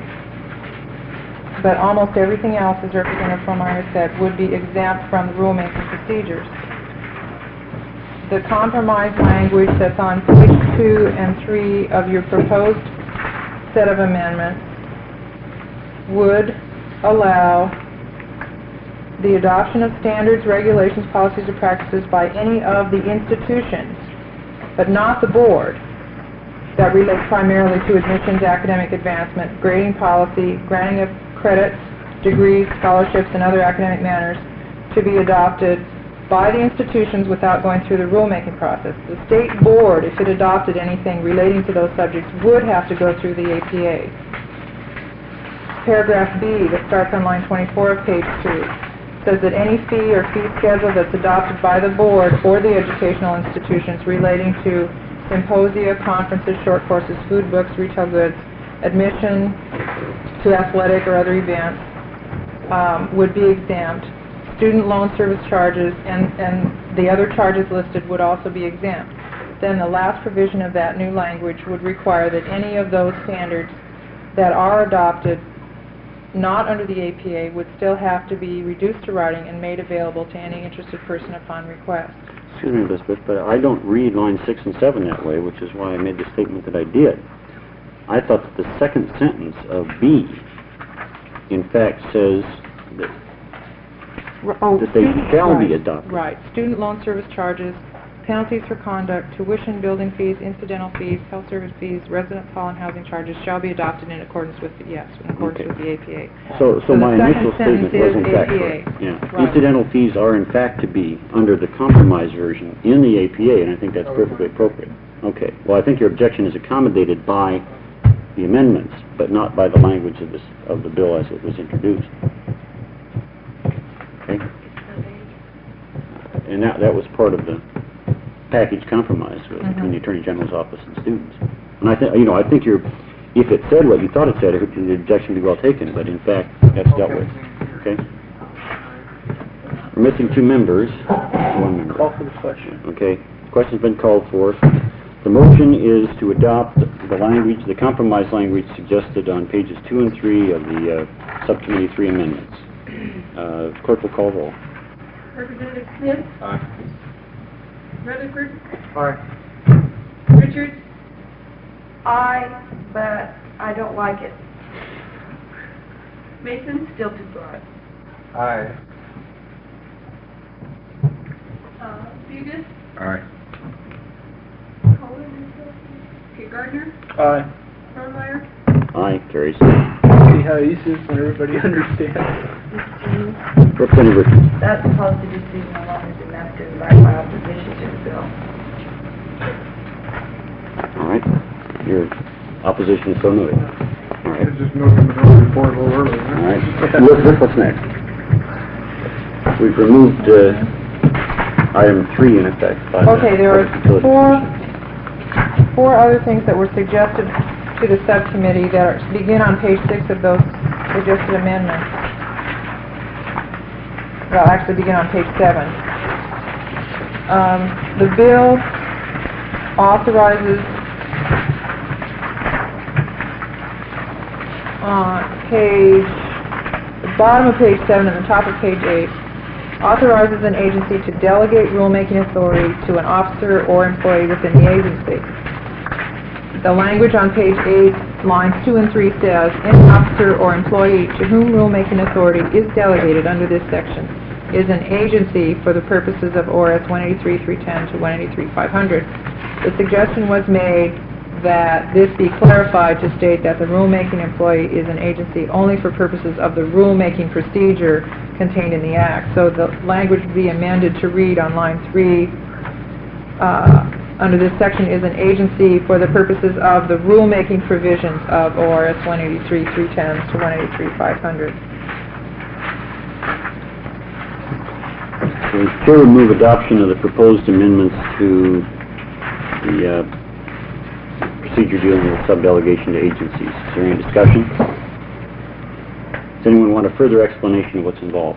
but almost everything else, as Representative Fromeyer said, would be exempt from the rulemaking procedures. The compromise language that's on page 2 and 3 of your proposed set of amendments would allow the adoption of standards, regulations, policies, or practices by any of the institutions, but not the board, that relate primarily to admissions, academic advancement, grading policy, granting of credits, degrees, scholarships, and other academic matters to be adopted by the institutions without going through the rulemaking process. The state board, if it adopted anything relating to those subjects, would have to go through the APA. Paragraph B, that starts on line 24 of page 2, says that any fee or fee schedule that's adopted by the board or the educational institutions relating to symposia, conferences, short courses, food, books, retail goods, admission to athletic or other events would be exempt. Student loan service charges and the other charges listed would also be exempt. Then the last provision of that new language would require that any of those standards that are adopted not under the APA would still have to be reduced to writing and made available to any interested person upon request. Excuse me, Elizabeth, but I don't read lines 6 and 7 that way, which is why I made the statement that I did. I thought that the second sentence of B, in fact, says that, that they shall be adopted. Right. Student loan service charges, penalties for conduct, tuition, building fees, incidental fees, health service fees, residence hall and housing charges shall be adopted in accordance with the, in accordance with the APA. So the my second initial statement sentence was in is fact APA. correct. Yeah. Right. Incidental fees are in fact to be under the compromise version in the APA, and I think that's perfectly appropriate. Okay. Well, I think your objection is accommodated by the amendments, but not by the language of the bill as it was introduced. Okay. And that was part of the package compromise between the Attorney General's office and students. And I think, I think if it said what you thought it said, the objection would be well taken, but in fact, that's dealt with. Okay? We're missing 2 members. 1 member. Call for the question. Okay. The question's been called for. The motion is to adopt the language, the compromise language suggested on pages 2 and 3 of the Subcommittee 3 amendments. Clerk will call roll. Representative Smith? Aye. Rutherford? Aye. Richards? Aye, but I don't like it. Mason? Still too broad. Aye. Bugus? Aye. Cohen? Okay, Gardner? Aye. Cronemeyer? Aye, carries. See how easy it is when everybody understands. Representative Richards. That's a policy decision alone is enough to invite my opposition to the bill. All right. Your opposition is so noted. All right. Just noted in the report a little earlier. All right. Elizabeth, what's next? We've removed item 3 in effect. Okay, there are four other things that were suggested to the subcommittee that begin on page 6 of those suggested amendments. Well, actually begin on page 7. The bill authorizes on the bottom of page 7 and the top of page 8, authorizes an agency to delegate rulemaking authority to an officer or employee within the agency. The language on page 8, lines 2 and 3 says, any officer or employee to whom rulemaking authority is delegated under this section is an agency for the purposes of ORS 183.310 to 183.500. The suggestion was made that this be clarified to state that the rulemaking employee is an agency only for purposes of the rulemaking procedure contained in the Act. So the language would be amended to read on line 3, under this section is an agency for the purposes of the rulemaking provisions of ORS 183.310 to 183.500. So chair would move adoption of the proposed amendments to the procedure dealing with subdelegation to agencies. Is there any discussion? Does anyone want a further explanation of what's involved?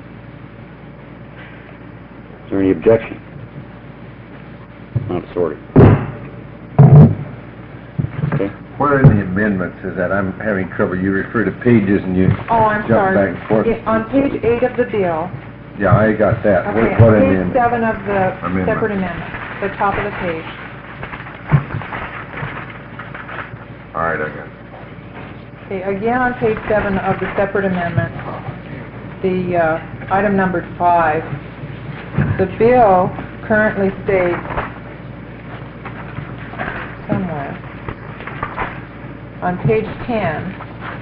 Is there any objection? Not sorted. Okay. Where in the amendments is that? I'm having trouble. You refer to pages and you Oh, I'm jump sorry. back and forth. On page 8 of the bill, Yeah, I got that. okay, What on in page the 7 of the Amendment. separate amendment, the top of the page. All right, I got it. Okay, again on page 7 of the separate amendment, the item numbered 5, the bill currently states somewhere on page 10,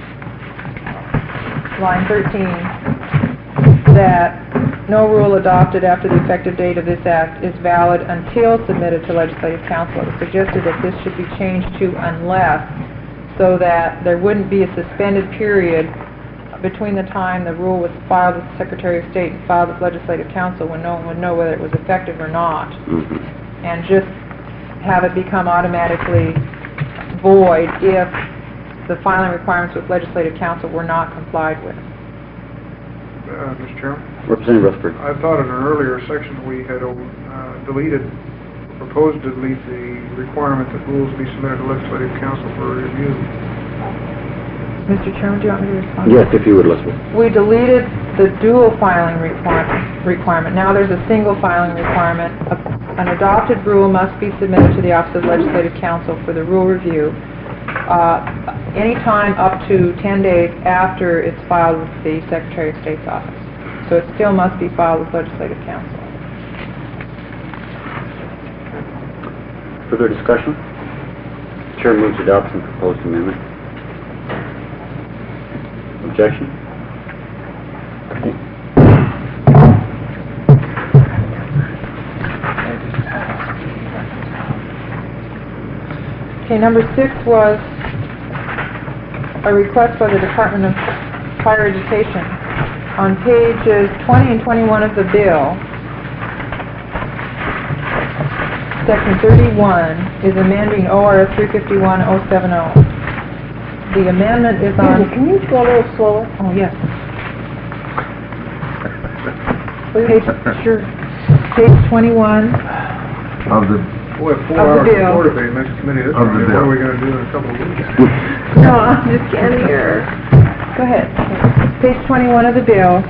line 13, that no rule adopted after the effective date of this act is valid until submitted to Legislative Council. It suggested that this should be changed to unless, so that there wouldn't be a suspended period between the time the rule was filed with the Secretary of State and filed with Legislative Council when no one would know whether it was effective or not. And just have it become automatically void if the filing requirements with legislative council were not complied with. Mr. Chairman, Representative Rutherford. I thought in an earlier section we had proposed to delete the requirement that rules be submitted to legislative council for review. Mr. Chairman, do you want me to respond? Yes, if you would, Elizabeth. We deleted the dual filing requirement. Now there's a single filing requirement. An adopted rule must be submitted to the Office of Legislative Counsel for the rule review anytime up to 10 days after it's filed with the Secretary of State's office. So it still must be filed with Legislative Counsel. Further discussion? Chair moves adoption of proposed amendment. Objection? Okay, number 6 was a request by the Department of Higher Education. On pages 20 and 21 of the bill, Section 31 is amending ORS 351-070. The amendment is on... Can you go a little slower? Oh, yes. Page 21 Of the, We'll have 4 Of the hours bill. before debate next committee this Of the time. What bill. are we going to do in a couple of weeks? No, I'm just kidding her. Go ahead. Page 21 of the bill,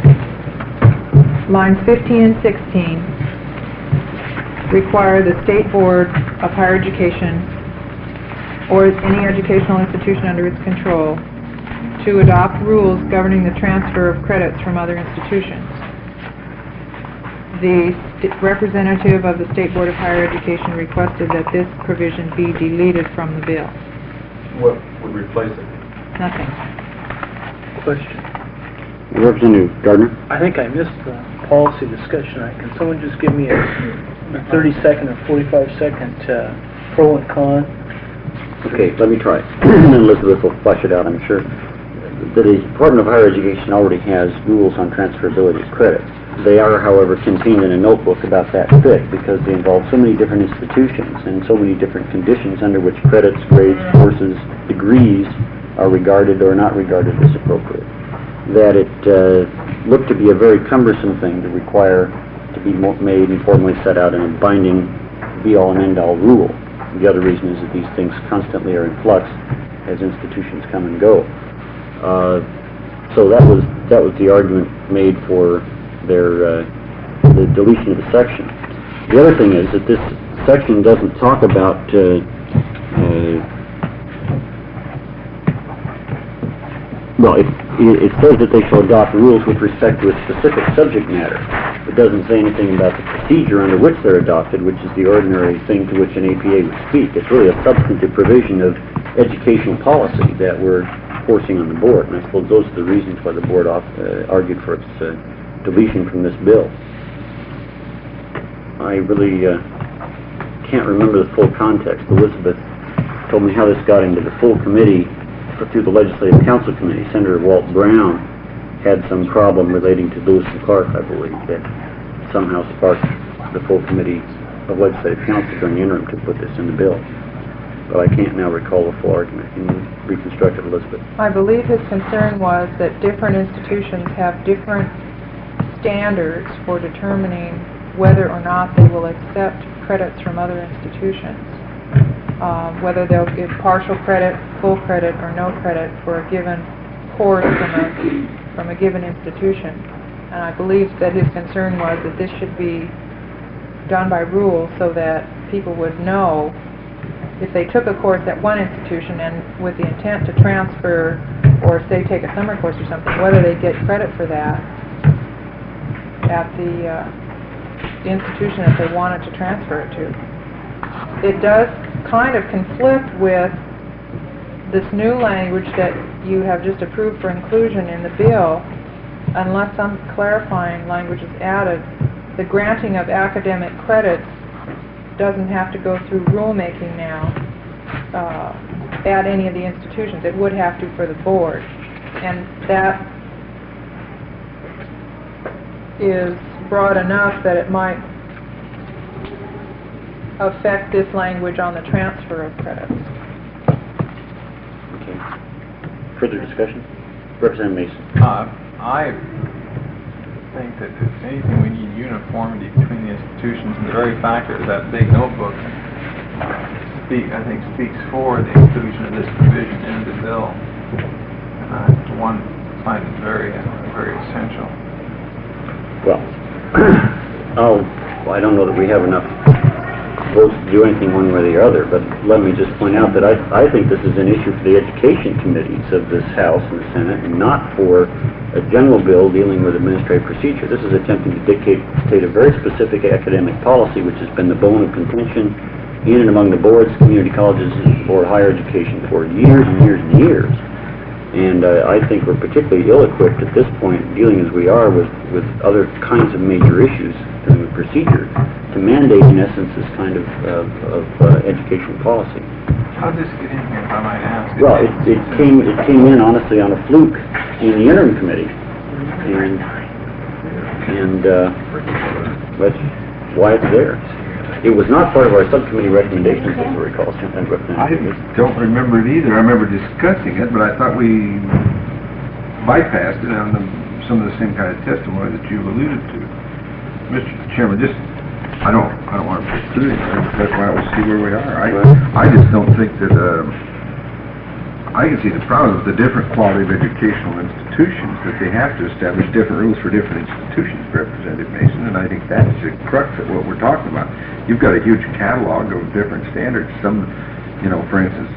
lines 15 and 16, require the State Board of Higher Education or any educational institution under its control to adopt rules governing the transfer of credits from other institutions. The representative of the State Board of Higher Education requested that this provision be deleted from the bill. What would replace it? Nothing. Question. Representative Gardner. I think I missed the policy discussion. Can someone just give me a 30-second or 45-second pro and con? Okay, let me try. And then Elizabeth will flesh it out, I'm sure. The Department of Higher Education already has rules on transferability of credits. They are, however, contained in a notebook about that thick because they involve so many different institutions and so many different conditions under which credits, grades, courses, degrees are regarded or not regarded as appropriate, that it looked to be a very cumbersome thing to require to be made and formally set out in a binding be-all and end-all rule. The other reason is that these things constantly are in flux as institutions come and go. So that was the argument made for their the deletion of the section. The other thing is that this section doesn't talk about well, it says that they shall adopt rules with respect to a specific subject matter. It doesn't say anything about the procedure under which they're adopted, which is the ordinary thing to which an APA would speak. It's really a substantive provision of educational policy that we're forcing on the board, and I suppose those are the reasons why the board argued for its deletion from this bill. I really can't remember the full context. Elizabeth told me how this got into the full committee through the Legislative Council Committee. Senator Walt Brown had some problem relating to Lewis and Clark, I believe, that somehow sparked the full committee of Legislative Council during the interim to put this in the bill. But I can't now recall the full argument. Can you reconstruct it, Elizabeth? I believe his concern was that different institutions have different standards for determining whether or not they will accept credits from other institutions. Whether they'll give partial credit, full credit, or no credit for a given course from a given institution. And I believe that his concern was that this should be done by rule so that people would know if they took a course at one institution and with the intent to transfer or say take a summer course or something, whether they get credit for that at the institution that they wanted to transfer it to. It does kind of conflict with this new language that you have just approved for inclusion in the bill. Unless some clarifying language is added, the granting of academic credits doesn't have to go through rulemaking now at any of the institutions. It would have to for the board. And that is broad enough that it might affect this language on the transfer of credits. Okay. Further discussion? Representative Mason. I think that if anything, we need uniformity between the institutions, and the very fact that that big notebook I think speaks for the inclusion of this provision in the bill. And I, for one, find it very essential. Well, I don't know that we have enough votes to do anything one way or the other, but let me just point out that I think this is an issue for the education committees of this House and the Senate, and not for a general bill dealing with administrative procedure. This is attempting to dictate a very specific academic policy, which has been the bone of contention in and among the boards, community colleges, or higher education for years and years and years. And I think we're particularly ill-equipped at this point, dealing as we are with other kinds of major issues dealing with procedure, to mandate, in essence, this kind of educational policy. How did this get in here, if I might ask? Well, it came in, honestly, on a fluke in the interim committee, and that's why it's there. It was not part of our subcommittee recommendations, as I recall. I don't remember it either. I remember discussing it, but I thought we bypassed it on some of the same kind of testimony that you've alluded to. Mr. Chairman, I don't want to pursue it. That's why we'll see where we are. I just don't think that, I can see the problem with the different quality of educational institutions, that they have to establish different rules for different institutions, Representative Mason, and I think that's the crux of what we're talking about. You've got a huge catalog of different standards. Some, for instance,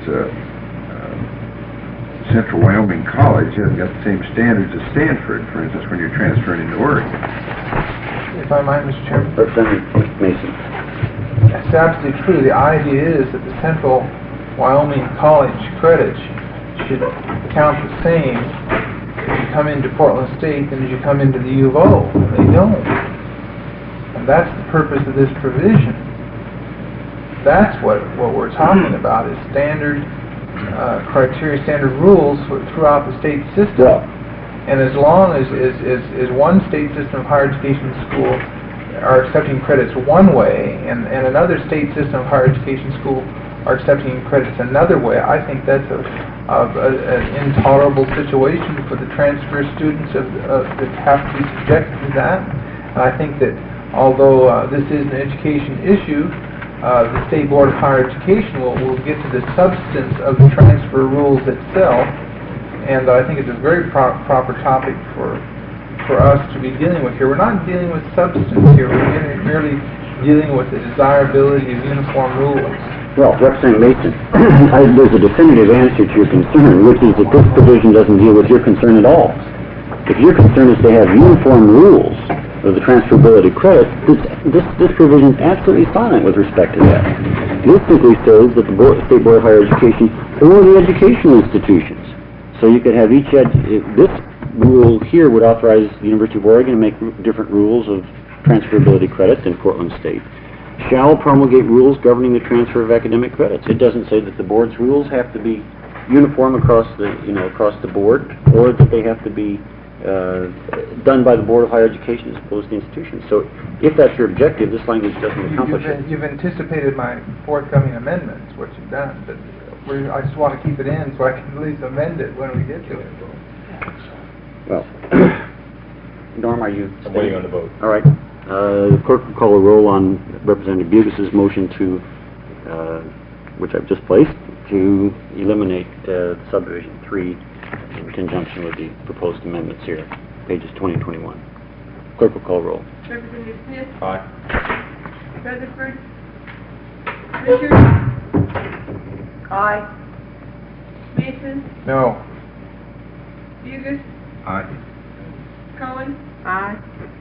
Central Wyoming College hasn't got the same standards as Stanford, for instance, when you're transferring into Oregon. If I might, Mr. Chairman. Representative Mason. It's absolutely true. The idea is that the Central Wyoming College credits should count the same if you come into Portland State than as you come into the U of O. They don't. And that's the purpose of this provision. That's what we're talking about, is standard criteria, standard rules throughout the state system. Yeah. And as long as one state system of higher education school are accepting credits one way, and another state system of higher education school are accepting credits another way, I think that's an intolerable situation for the transfer students that have to be subjected to that. And I think that although this is an education issue, the State Board of Higher Education will get to the substance of the transfer rules itself, and I think it's a very proper topic for us to be dealing with here. We're not dealing with substance here, we're merely dealing with the desirability of uniform rules. Well, Representative Mason, there's a definitive answer to your concern, which is that this provision doesn't deal with your concern at all. If your concern is to have uniform rules of the transferability credit, this provision is absolutely silent with respect to that. This simply says that the State Board of Higher Education or the educational institutions. So you could have this rule here would authorize the University of Oregon to make different rules of transferability credits in Portland State. Shall promulgate rules governing the transfer of academic credits. It doesn't say that the board's rules have to be uniform across the board, or that they have to be done by the Board of Higher Education as opposed to institutions. So if that's your objective, this language doesn't accomplish it. You've anticipated my forthcoming amendments, what you've done, but I just want to keep it in so I can at least amend it when we get to it. Well, Norm, are you? I'm waiting on the vote. All right. The clerk will call a roll on Representative Bugus's motion to, which I've just placed, to eliminate subdivision 3 in conjunction with the proposed amendments here, pages 20 and 21. Clerk will call roll. Representative Smith? Aye. Rutherford? Richards? Aye. Mason? No. Bugus? Aye. Cohen? Aye.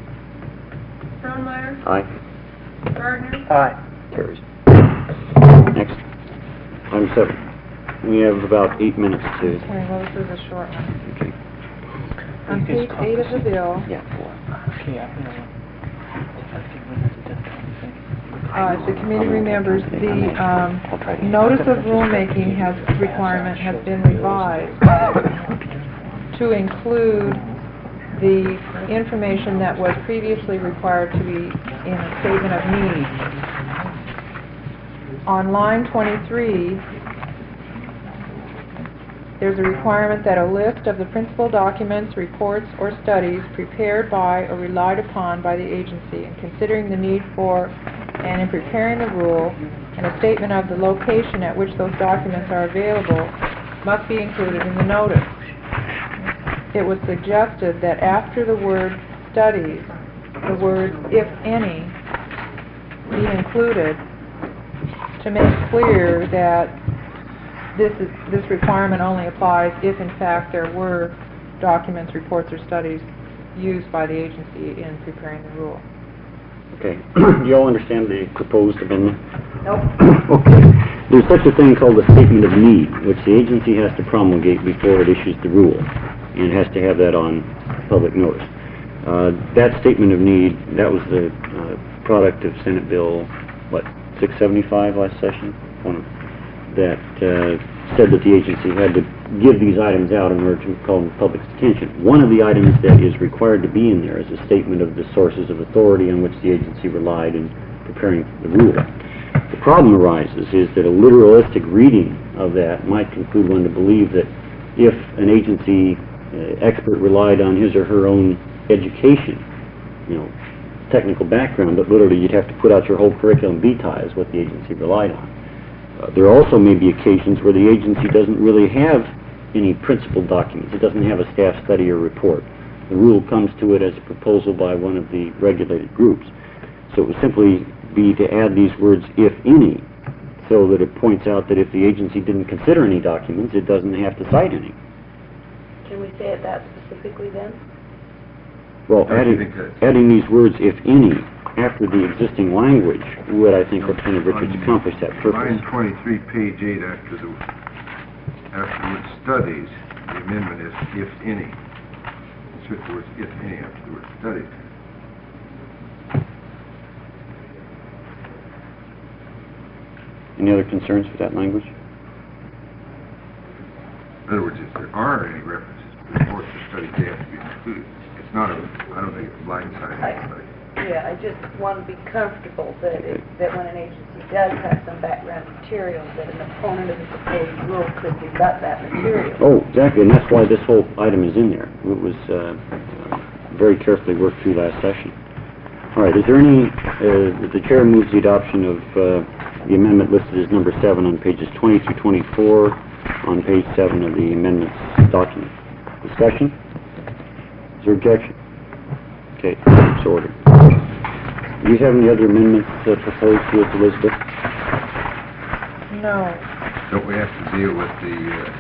Stonemeyer? Aye. Gardner? Aye. Carries. Next. Item 7. We have about 8 minutes to... Okay, well, this is a short one. Okay. On page 8 of the bill, Yeah, 4. if the committee remembers, the notice of rulemaking requirement has been revised to include the information that was previously required to be in a statement of needs. on line 23, there's a requirement that a list of the principal documents, reports, or studies prepared by or relied upon by the agency in considering the need for and in preparing the rule, and a statement of the location at which those documents are available must be included in the notice. It was suggested that after the word studies, the word if any be included to make clear that this requirement only applies if in fact there were documents, reports, or studies used by the agency in preparing the rule. Okay. Do you all understand the proposed amendment? Nope. Okay. There's such a thing called a statement of need, which the agency has to promulgate before it issues the rule, and has to have that on public notice. That statement of need, that was the product of Senate Bill, 675 last session? That said that the agency had to give these items out in order to call them public's attention. One of the items that is required to be in there is a statement of the sources of authority on which the agency relied in preparing the rule. The problem arises is that a literalistic reading of that might conclude one to believe that if an agency expert relied on his or her own education, technical background, but literally you'd have to put out your whole curriculum vitae is what the agency relied on. There also may be occasions where the agency doesn't really have any principal documents. It doesn't have a staff study or report. The rule comes to it as a proposal by one of the regulated groups. So it would simply be to add these words, if any, so that it points out that if the agency didn't consider any documents, it doesn't have to cite any. Can we say it that specifically then? Well, adding these words, if any, after the existing language would, I think, Representative Richards accomplish that purpose. Line 23, page 8, after the word studies, the amendment is if any. Insert the words if any after the word studies. Any other concerns with that language? In other words, if there are any references to reports or studies, they have to be included. It's not I don't think it's blindsiding anybody. Yeah, I just want to be comfortable that that when an agency does have some background material, that an opponent of the proposed rule could rebut that material. Oh, exactly, and that's why this whole item is in there. It was very carefully worked through last session. All right, is there any, the chair moves the adoption of the amendment listed as number 7 on pages 20 through 24 on page 7 of the amendments document. Discussion? Is there objection? Okay, it's ordered. Do you have any other amendments proposed to it, Elizabeth? No. Don't we have to deal with the,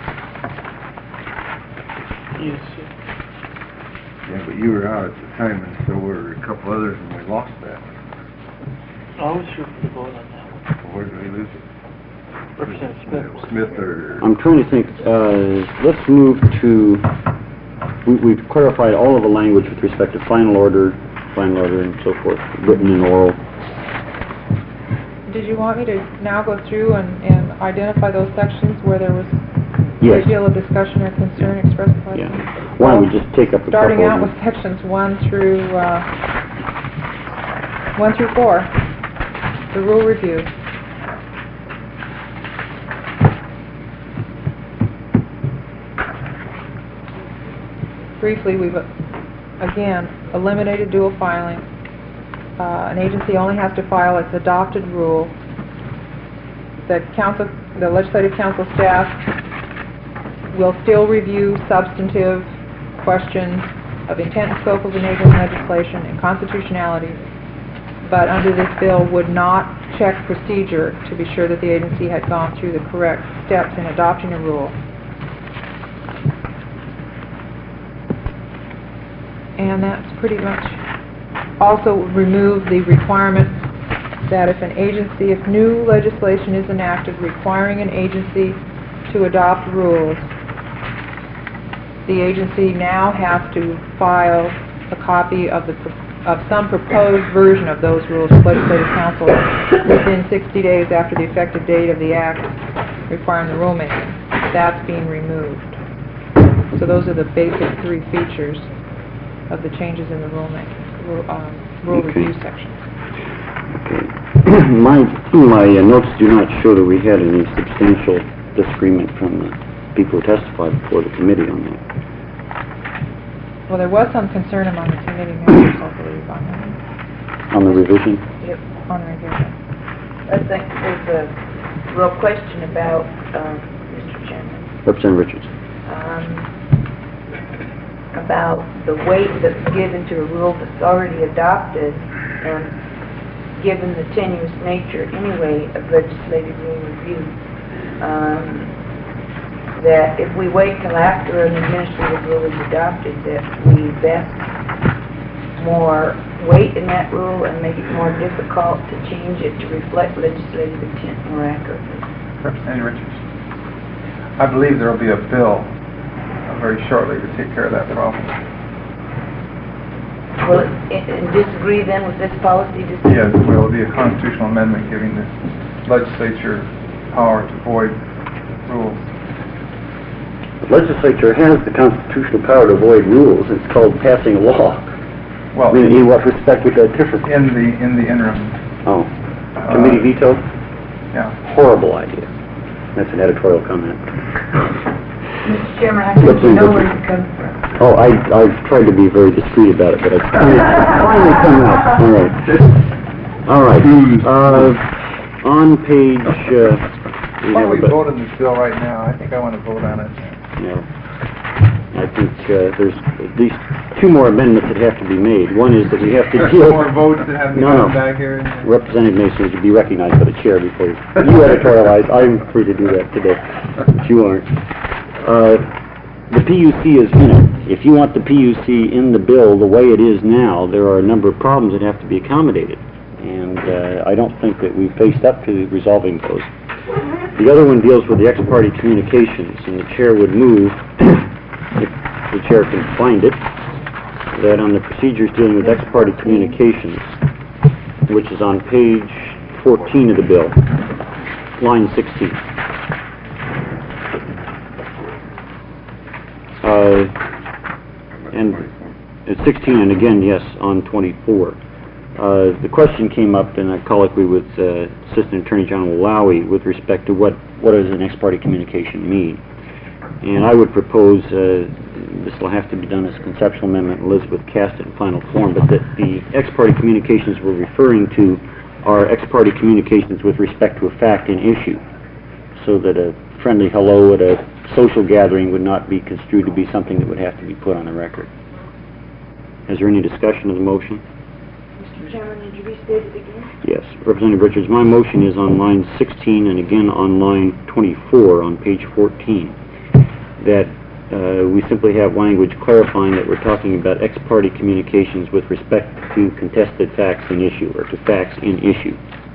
Yes. yeah, but you were out at the time, and so were a couple others, and we lost that. I was here for the vote on that one. Where did we lose it? Representative Smith. Smith or... I'm trying to think, let's move to, we've clarified all of the language with respect to final order and so forth, written and oral. Did you want me to now go through and identify those sections where there was a Yes. great deal of discussion or concern expressed by them? Yeah. Why don't we just take up a couple Starting out of with them? sections 1 through 4, the rule review. Briefly, we've again eliminated dual filing. An agency only has to file its adopted rule. The legislative council staff will still review substantive questions of intent and scope of enabling legislation and constitutionality, but under this bill would not check procedure to be sure that the agency had gone through the correct steps in adopting a rule. And that's pretty much also remove the requirement that if new legislation is enacted requiring an agency to adopt rules, the agency now has to file a copy of some proposed version of those rules with legislative council within 60 days after the effective date of the act requiring the rulemaking. That's being removed. So those are the basic 3 features of the changes in the rulemaking, rule review section. Okay. My notes do not show that we had any substantial disagreement from the people who testified before the committee on that. Well, there was some concern among the committee members, I believe, on that. On the revision? Yep. On revision. I think there's a real question about, Mr. Chairman, Representative Richards. about the weight that's given to a rule that's already adopted, given the tenuous nature anyway of legislative rule review. That if we wait till after an administrative rule is adopted, that we invest more weight in that rule and make it more difficult to change it to reflect legislative intent more accurately. Representative Richards. I believe there will be a bill very shortly to take care of that problem. Will it disagree then with this policy decision? Yes, well, it'll be a constitutional amendment giving the legislature power to void rules. The legislature has the constitutional power to void rules. It's called passing a law. Well, I mean, in what respect would that differ? in the interim. Oh. Committee veto? Yeah. Horrible idea. That's an editorial comment. Mr. Chairman, I think you know where you're coming from. Oh, I've tried to be very discreet about it, but it's finally come out. All right. On page... Why don't we vote on this bill right now? I think I want to vote on it. No. I think there's at least two more amendments that have to be made. One is that we have to deal... More votes that have to come back here? Representative Mason is to be recognized by the chair before you editorialize. I'm free to do that today, but you aren't. The PUC is in it. If you want the PUC in the bill the way it is now, there are a number of problems that have to be accommodated. And I don't think that we've faced up to resolving those. The other one deals with the ex parte communications, and the chair would move, if the chair can find it, that on the procedures dealing with ex parte communications, which is on page 14 of the bill, line 16. And it's 16, and again, yes, on 24. The question came up in a colloquy with Assistant Attorney General Lowy with respect to what does an ex parte communication mean. And I would propose, this will have to be done as a conceptual amendment, Elizabeth cast it in final form, but that the ex parte communications we're referring to are ex parte communications with respect to a fact and issue, so that a friendly hello at a social gathering would not be construed to be something that would have to be put on the record. Is there any discussion of the motion? Mr. Chairman, did you restate it again? Yes. Representative Richards, my motion is on line 16 and again on line 24 on page 14, that we simply have language clarifying that we're talking about ex parte communications with respect to contested facts in issue, or to facts in issue.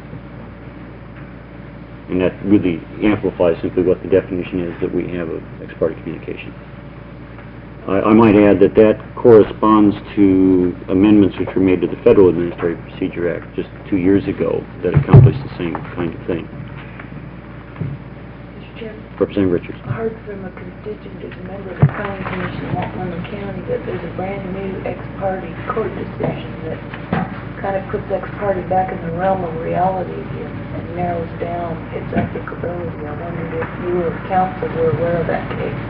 And that really amplifies simply what the definition is that we have of ex parte communication. I might add that that corresponds to amendments which were made to the Federal Administrative Procedure Act just 2 years ago that accomplished the same kind of thing. Mr. Chairman? Representative Richards. I heard from a constituent as a member of the Planning Commission in Montgomery County that there's a brand new ex parte court decision that kind of puts ex parte back in the realm of reality and narrows down its applicability. I wondered if you or counsel were aware of that case.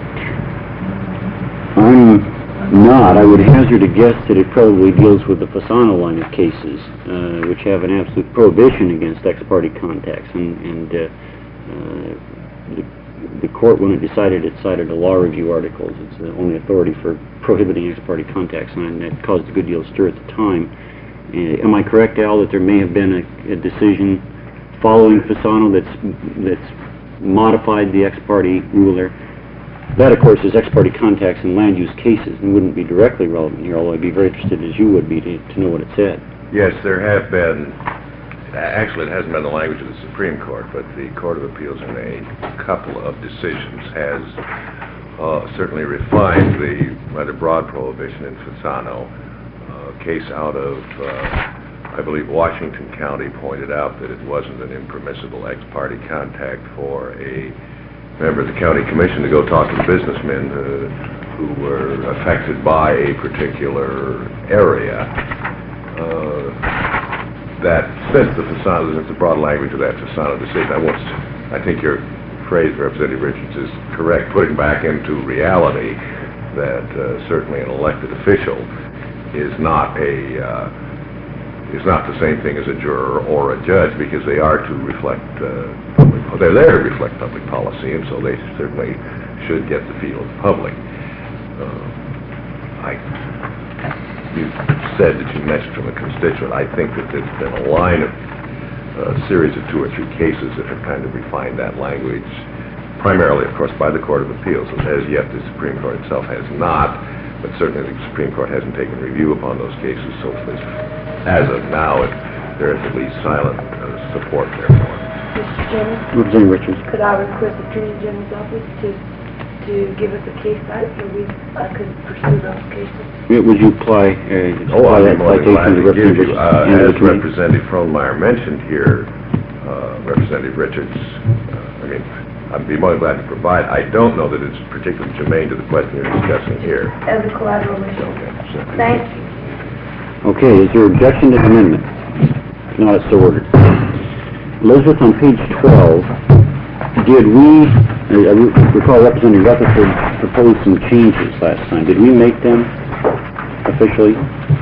I'm not. I would hazard a guess that it probably deals with the Fasano line of cases, which have an absolute prohibition against ex parte contacts. And the court, when it cited the law review articles. It's the only authority for prohibiting ex parte contacts, and that caused a good deal of stir at the time. Am I correct, Al, that there may have been a decision following Fasano that's modified the ex parte rule there? That, of course, is ex parte contacts in land use cases and wouldn't be directly relevant here, although I'd be very interested, as you would be, to know what it said. Yes, there have been, actually it hasn't been the language of the Supreme Court, but the Court of Appeals in a couple of decisions has certainly refined the rather broad prohibition in Fasano. A case out of, I believe, Washington County pointed out that it wasn't an impermissible ex parte contact for a member of the county commission to go talk to the businessmen who were affected by a particular area. That since the broad language of that Fasano decision, I think your phrase, Representative Richards, is correct, putting back into reality that certainly an elected official is not the same thing as a juror or a judge, because they are to reflect they're there to reflect public policy, and so they certainly should get the feel of the public. You said that you mentioned from a constituent. I think that there's been a line of a series of 2 or 3 cases that have kind of refined that language, primarily, of course, by the Court of Appeals, and as yet the Supreme Court itself has not, but certainly the Supreme Court hasn't taken review upon those cases, so as of now, there is at least silent support there for it. Mr. Chairman, Representative Richards. could I request the Attorney General's office to give us a case site so I could pursue those cases? Would you apply, Oh, that I'm more than glad citation to give Representative you, Richards and the as committee? Representative Frohnmeyer mentioned here, Representative Richards, I'd be more than glad to provide. I don't know that it's particularly germane to the question you're discussing here. As a collateral issue. Thank you. Okay, is there objection to the amendment? No, it's so ordered. Elizabeth, on page 12, did we, I recall Representative Rutherford proposed some changes last time. Did we make them officially?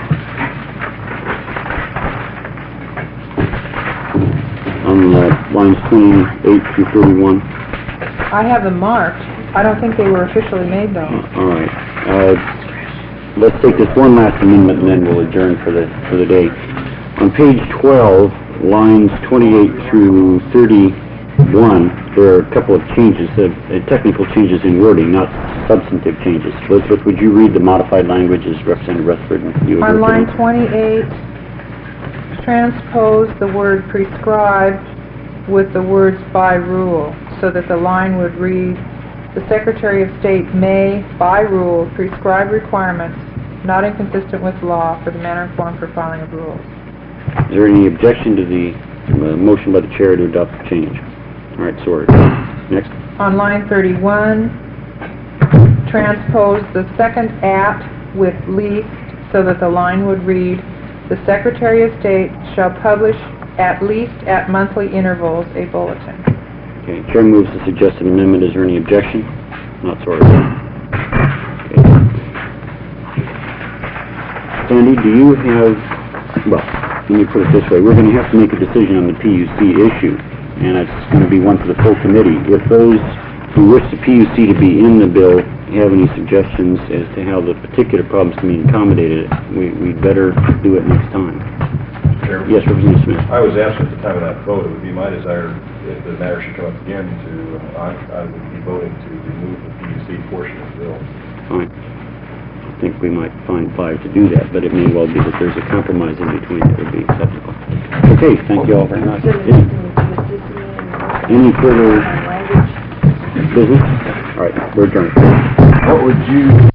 On lines 28 through 31? I have them marked. I don't think they were officially made, though. All right. Let's take this one last amendment and then we'll adjourn for the day. On page 12, lines 28 through 31, there are a couple of changes, technical changes in wording, not substantive changes. Elizabeth, would you read the modified language as Representative Rutherford and you? On line 28, transpose the word prescribed with the words by rule, so that the line would read, the Secretary of State may, by rule, prescribe requirements not inconsistent with law for the manner and form for filing of rules. Is there any objection to the motion by the chair to adopt the change? All right, so ordered. Next. On line 31, transpose the second at with least, so that the line would read, the Secretary of State shall publish at least at monthly intervals a bulletin. Okay, chair moves the suggested amendment. Is there any objection? Not so ordered. Okay. Sandy, do you have, well, let me put it this way. We're going to have to make a decision on the PUC issue, and it's going to be one for the full committee. If those who wish the PUC to be in the bill have any suggestions as to how the particular problems can be accommodated, we'd better do it next time. Chairman? Yes, Representative Smith. I was absent at the time of that vote. It would be my desire, if the matter should come up again, I would be voting to remove the PUC portion of the bill. Fine. I think we might find 5 to do that, but it may well be that there's a compromise in between that would be acceptable. Okay, thank you all very much. Any further business? All right, we're adjourned. What would you